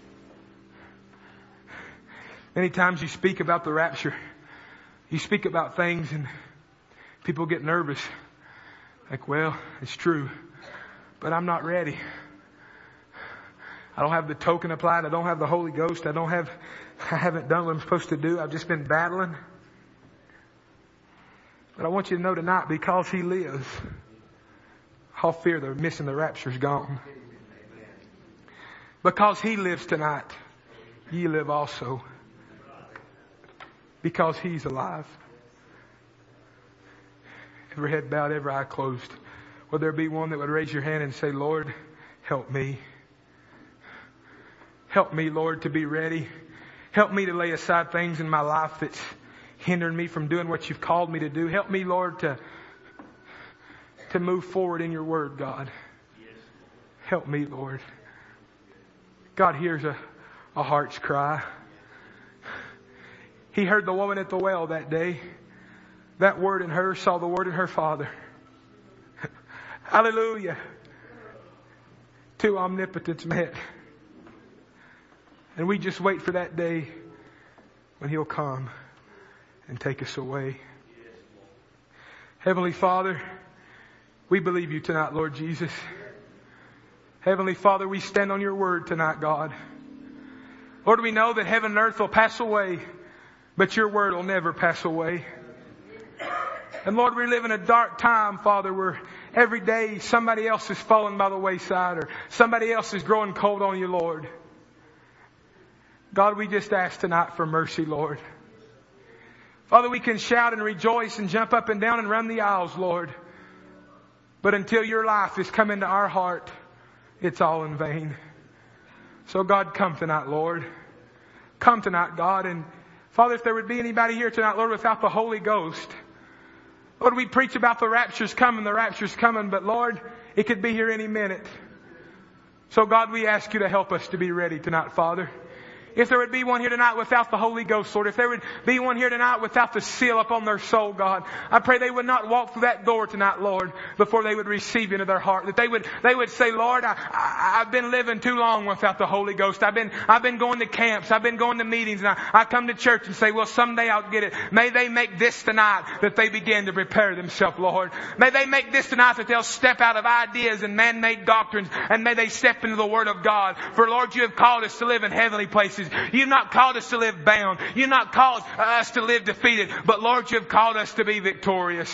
Many times you speak about the rapture. You speak about things and people get nervous. Like, well, it's true, but I'm not ready. I don't have the token applied. I don't have the Holy Ghost. I don't have, I haven't done what I'm supposed to do. I've just been battling. But I want you to know tonight, because He lives, all fear of missing the rapture is gone. Because He lives tonight, ye live also. Because He's alive. Every head bowed, every eye closed. Will there be one that would raise your hand and say, Lord, help me. Help me, Lord, to be ready. Help me to lay aside things in my life that's hindering me from doing what You've called me to do. Help me, Lord, to, to move forward in Your Word, God. Help me, Lord. God hears a, a heart's cry. He heard the woman at the well that day. That word in her saw the word in her father. Hallelujah. Two omnipotents met. And we just wait for that day when He'll come and take us away. Heavenly Father, we believe You tonight, Lord Jesus. Heavenly Father, we stand on Your word tonight, God. Lord, we know that heaven and earth will pass away, but Your word will never pass away. And Lord, we live in a dark time, Father, where every day somebody else is falling by the wayside or somebody else is growing cold on You, Lord. God, we just ask tonight for mercy, Lord. Father, we can shout and rejoice and jump up and down and run the aisles, Lord. But until Your life has come into our heart, it's all in vain. So God, come tonight, Lord. Come tonight, God. And Father, if there would be anybody here tonight, Lord, without the Holy Ghost, Lord, we preach about the rapture's coming, the rapture's coming, but Lord, it could be here any minute. So God, we ask You to help us to be ready tonight, Father. If there would be one here tonight without the Holy Ghost, Lord, if there would be one here tonight without the seal upon their soul, God, I pray they would not walk through that door tonight, Lord, before they would receive You into their heart. That they would, they would say, Lord, I, I, I've been living too long without the Holy Ghost. I've been, I've been going to camps. I've been going to meetings, and I, I come to church and say, well, someday I'll get it. May they make this tonight that they begin to prepare themselves, Lord. May they make this tonight that they'll step out of ideas and man-made doctrines, and may they step into the Word of God. For Lord, You have called us to live in heavenly places. You've not called us to live bound. You've not called us to live defeated. But Lord, You've called us to be victorious.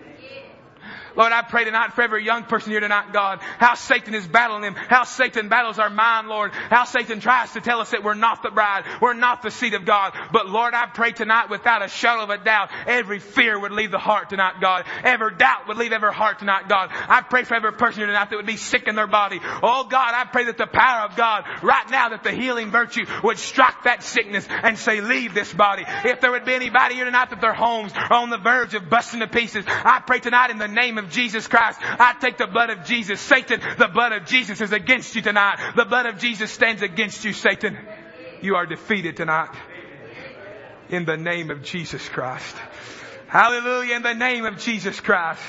Lord, I pray tonight for every young person here tonight, God, how Satan is battling them, how Satan battles our mind, Lord, how Satan tries to tell us that we're not the bride, we're not the seed of God. But Lord, I pray tonight without a shadow of a doubt, every fear would leave the heart tonight, God. Every doubt would leave every heart tonight, God. I pray for every person here tonight that would be sick in their body. Oh God, I pray that the power of God, right now, that the healing virtue would strike that sickness and say, leave this body. If there would be anybody here tonight that their homes are on the verge of busting to pieces, I pray tonight in the name of Jesus Christ, I take the blood of Jesus. Satan, the blood of Jesus is against you tonight. The blood of Jesus stands against you, Satan. You are defeated tonight. In the name of Jesus Christ. Hallelujah. In the name of Jesus Christ.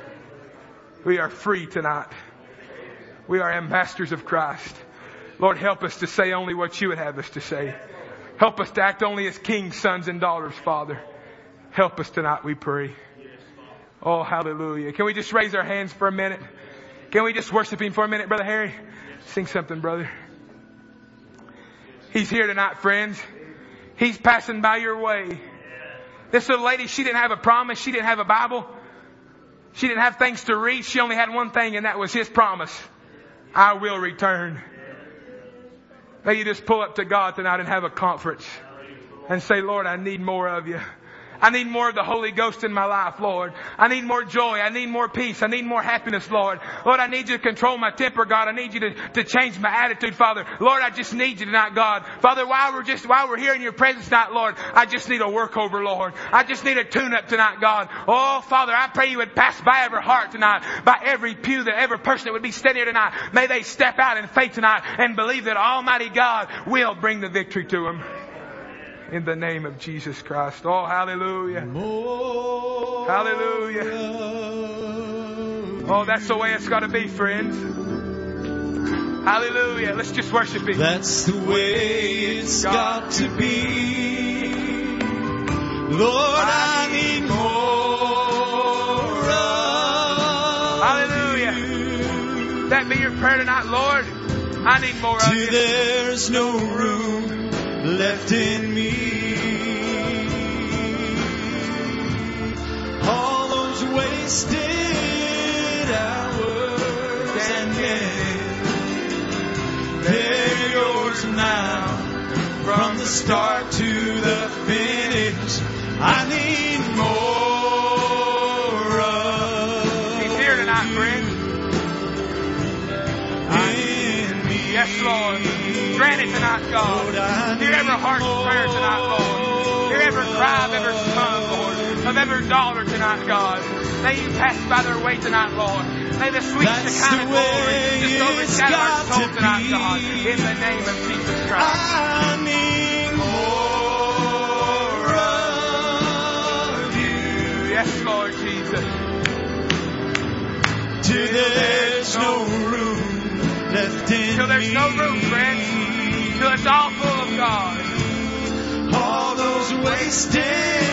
We are free tonight. We are ambassadors of Christ. Lord, help us to say only what You would have us to say. Help us to act only as kings, sons, and daughters, Father. Help us tonight, we pray. Oh, hallelujah. Can we just raise our hands for a minute? Can we just worship Him for a minute, Brother Harry? Sing something, brother. He's here tonight, friends. He's passing by your way. This little lady, she didn't have a promise. She didn't have a Bible. She didn't have things to read. She only had one thing, and that was His promise. I will return. May you just pull up to God tonight and have a conference and say, Lord, I need more of You. I need more of the Holy Ghost in my life, Lord. I need more joy. I need more peace. I need more happiness, Lord. Lord, I need you to control my temper, God. I need you to, to change my attitude, Father. Lord, I just need you tonight, God. Father, while we're just, while we're here in your presence tonight, Lord, I just need a workover, Lord. I just need a tune-up tonight, God. Oh, Father, I pray you would pass by every heart tonight, by every pew, that every person that would be standing here tonight. May they step out in faith tonight and believe that Almighty God will bring the victory to them. In the name of Jesus Christ. Oh, hallelujah. Hallelujah. Oh, that's the way it's got to be, friends. Hallelujah. Let's just worship Him. That's the way it's got to be. Lord, I need more of Hallelujah. you. That be your prayer tonight, Lord. I need more of Till you. there's no room left in me. All those wasted hours and minutes, they're yours now. From the start to the finish, I need more of He's here tonight, friend. in me. Yes, Lord. Grant it tonight, God. Hear every heart's prayer tonight, Lord. Hear every cry of every son, Lord, of every daughter tonight, God. May you pass by their way tonight, Lord. May the sweet Shekinah glory just overshadow our soul tonight, God. In the name of Jesus Christ. I need more of you. Yes, Lord Jesus. Till there's no room left in Till there's me. no room, friends. Till it's all full of God. All those wasted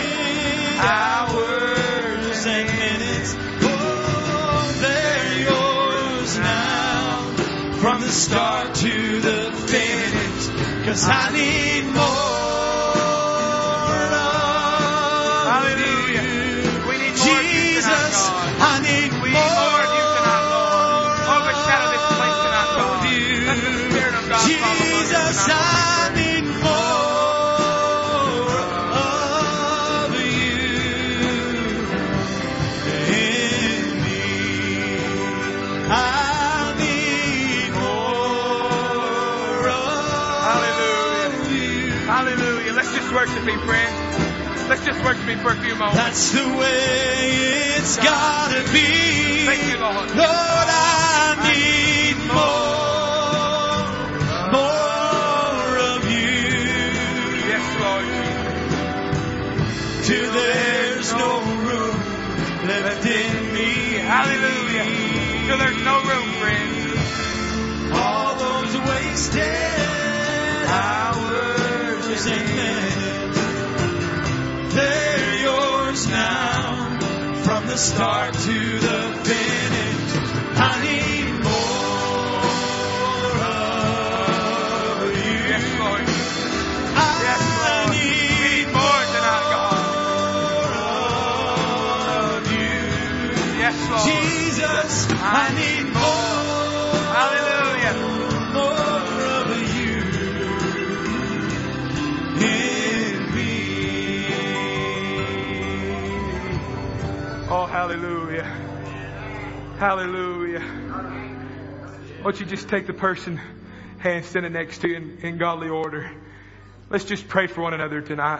hours and minutes, oh, they're yours now. From the start to the finish, 'cause I need more of Hallelujah. you. We need more of you tonight, Jesus, God. I need We more need more of you tonight, Lord. Overshadow this place tonight, God. of you. Let the Spirit of God fall upon us Jesus, tonight, Lord. I need more of you in me. I need more of Hallelujah. you. Hallelujah. Let's just worship Him, friends. Let's just worship Him for a few moments. That's the way it's gotta be. Thank you, Lord. Lord, I need more, more of you. Yes, Lord. Till there's no room left in me. Hallelujah. Till there's no room, friends. All those wasted hours and minutes, they're yours now. From the start to the finish, I need more of you. Yes, Lord. I Yes, Lord. We need more tonight, God. of you. Yes, Lord. Jesus, I need more. Hallelujah. More of you in me. Oh, hallelujah. Hallelujah. Won't you just take the person hand standing next to you in, in godly order? Let's just pray for one another tonight.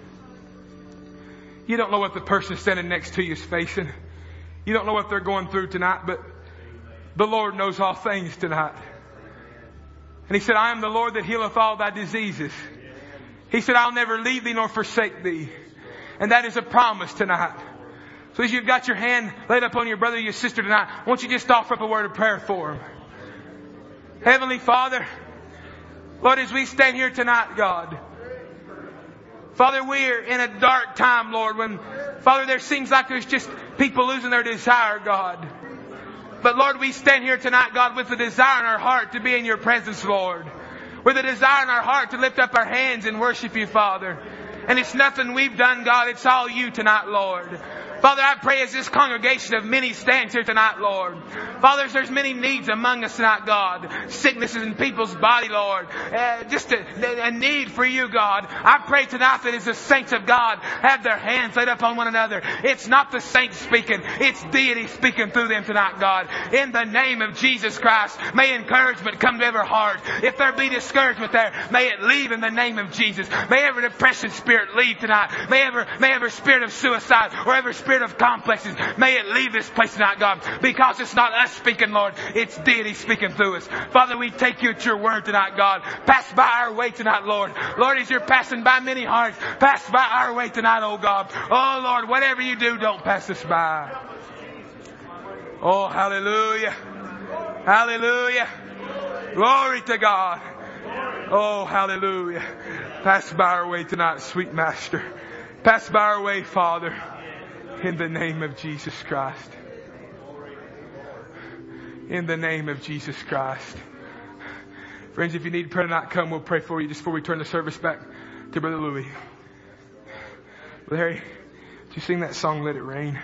You don't know what the person standing next to you is facing. You don't know what they're going through tonight, but the Lord knows all things tonight. And He said, I am the Lord that healeth all thy diseases. He said, I'll never leave thee nor forsake thee. And that is a promise tonight. So as you've got your hand laid up on your brother or your sister tonight, won't you just offer up a word of prayer for them? Heavenly Father, Lord, as we stand here tonight, God, Father, we're in a dark time, Lord, when, Father, there seems like there's just people losing their desire, God. But Lord, we stand here tonight, God, with the desire in our heart to be in your presence, Lord. With a desire in our heart to lift up our hands and worship you, Father. And it's nothing we've done, God. It's all you tonight, Lord. Father, I pray as this congregation of many stands here tonight, Lord. Father, there's many needs among us tonight, God. Sicknesses in people's body, Lord. Uh, just a, a need for you, God. I pray tonight that as the saints of God have their hands laid up on one another, it's not the saints speaking, it's deity speaking through them tonight, God. In the name of Jesus Christ, may encouragement come to every heart. If there be discouragement there, may it leave in the name of Jesus. May every depression spirit leave tonight. May every, may every spirit of suicide or every spirit of complexes, may it leave this place tonight, God, because it's not us speaking, Lord, it's deity speaking through us. Father, we take you at your word tonight, God. Pass by our way tonight, Lord. Lord, as you're passing by many hearts, pass by our way tonight, oh God. Oh Lord, whatever you do, don't pass us by. Oh, hallelujah. Hallelujah. Glory to God. Oh, hallelujah. Pass by our way tonight, sweet Master. Pass by our way, Father. In the name of Jesus Christ. In the name of Jesus Christ. Friends, if you need prayer tonight, come. We'll pray for you just before we turn the service back to Brother Louis. Larry, did you sing that song, Let It Rain?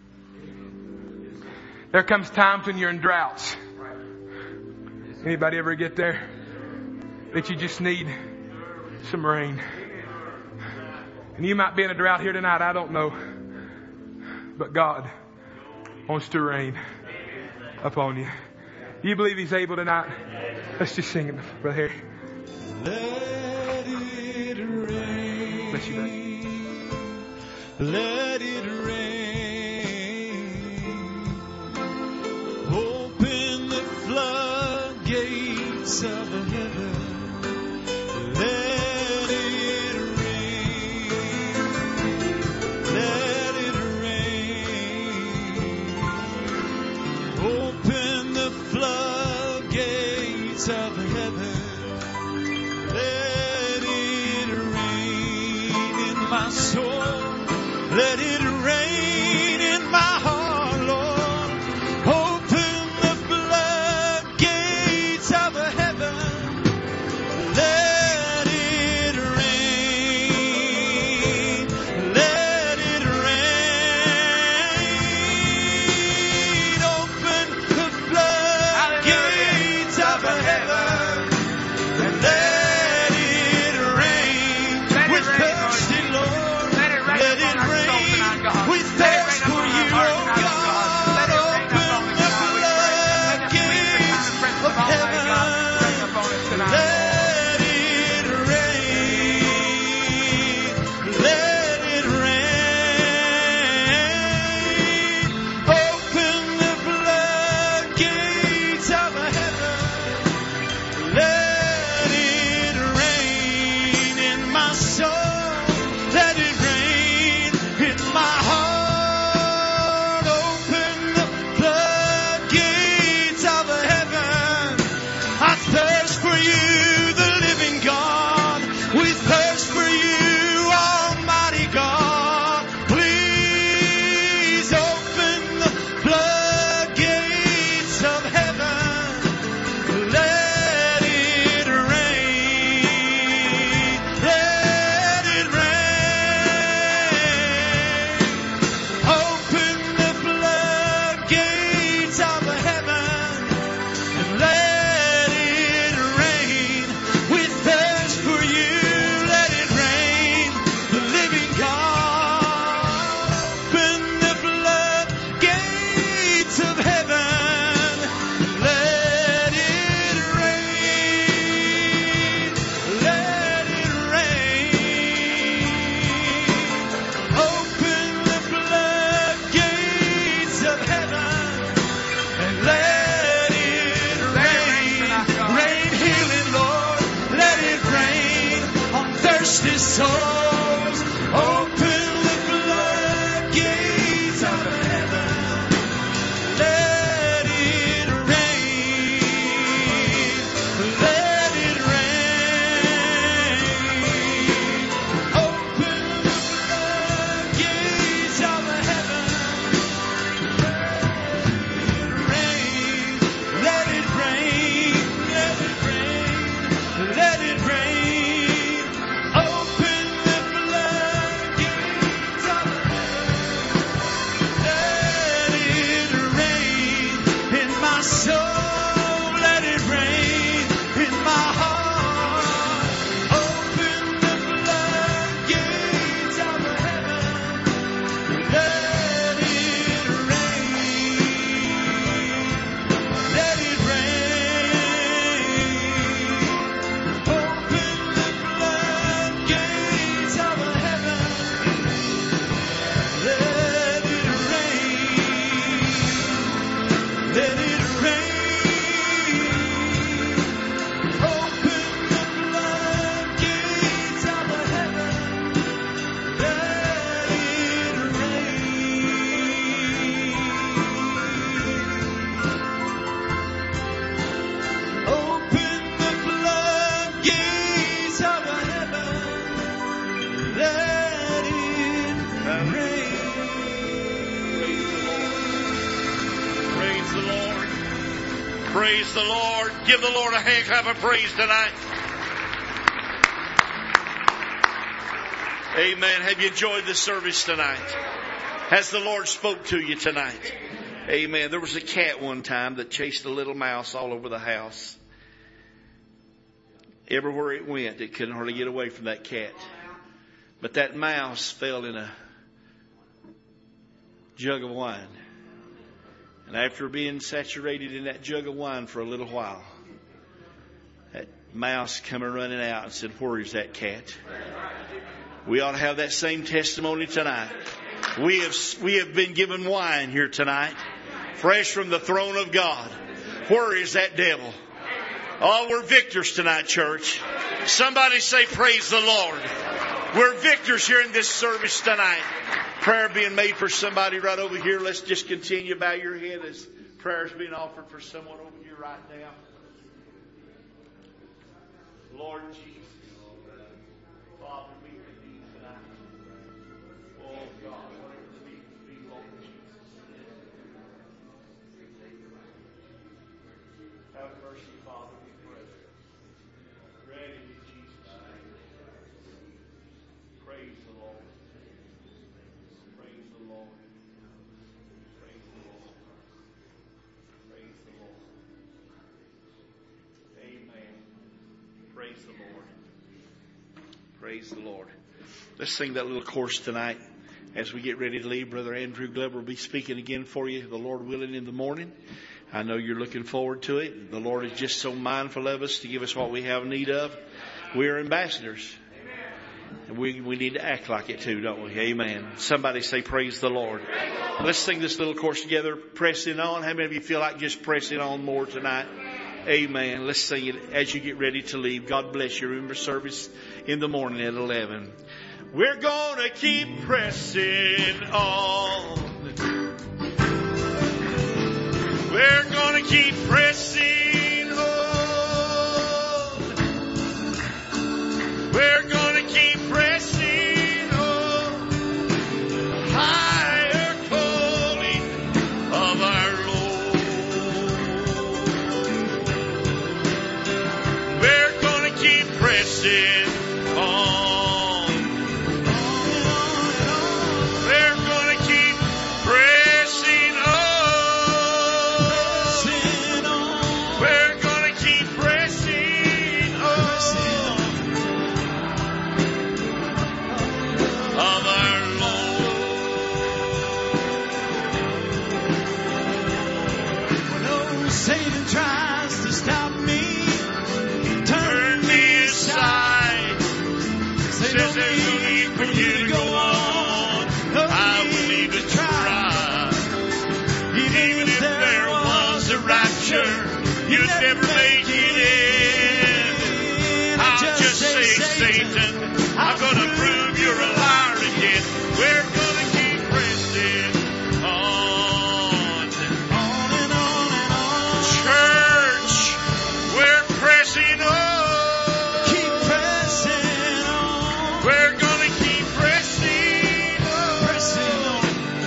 There comes times when you're in droughts. Anybody ever get there? That you just need some rain. And you might be in a drought here tonight. I don't know. But God wants to rain upon you. Do you believe He's able tonight? Let's just sing it, Brother Harry. Let it rain. Bless you, buddy. Let it rain. Open the floodgates of heaven. Let it rain. Let it rain. Open the floodgates of heaven. Let it rain in my soul. Let Praise the Lord. Give the Lord a hand clap of praise tonight. Amen. Have you enjoyed the service tonight? Has the Lord spoke to you tonight? Amen. There was a cat one time that chased a little mouse all over the house. Everywhere it went, it couldn't hardly get away from that cat. But that mouse fell in a jug of wine. And after being saturated in that jug of wine for a little while, that mouse come running out and said, "Where is that cat?" We ought to have that same testimony tonight. We have, we have been given wine here tonight, fresh from the throne of God. Where is that devil? Oh, we're victors tonight, church. Somebody say, "Praise the Lord." We're victors here in this service tonight. Prayer being made for somebody right over here. Let's just continue. Bow your head as prayer is being offered for someone over here right now. Lord Jesus, Father, meet the needs tonight. Oh God, whatever the needs be, Lord Jesus. Have mercy, Father, we pray. Grant it in Jesus' name. Praise the Lord. Praise the Lord. Praise the Lord. Praise the Lord. Amen. Praise the Lord. Praise the Lord. Let's sing that little chorus tonight as we get ready to leave. Brother Andrew Glover will be speaking again for you, the Lord willing, in the morning. I know you're looking forward to it. The Lord is just so mindful of us to give us what we have need of. We are ambassadors. And we, we need to act like it too, don't we? Amen. Somebody say, "Praise the Lord." Let's sing this little chorus together. Pressing on. How many of you feel like just pressing on more tonight? Amen. Let's sing it as you get ready to leave. God bless you. Remember service in the morning at eleven. We're going to keep pressing on. We're going to keep pressing on. We're going to keep pressing on. Higher calling of our Lord. We're going to keep pressing on. We're going to keep pressing on. We're going to keep pressing on. Of our Lord. No Satan tries to stop me, turn me aside. Says there's no need for you to go on. I will need to try. Even if there was a rapture, you'd never make it in. I'll just say, Satan, I'm going to prove you're a liar again. We're going to keep pressing on. On and on and on. Church, we're pressing on. Keep pressing on. We're going to keep pressing on. Pressing on.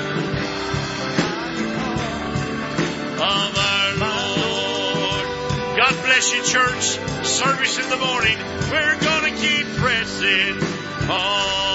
Of our Lord. God bless you, church. Service in the morning. We're going to keep pressing on.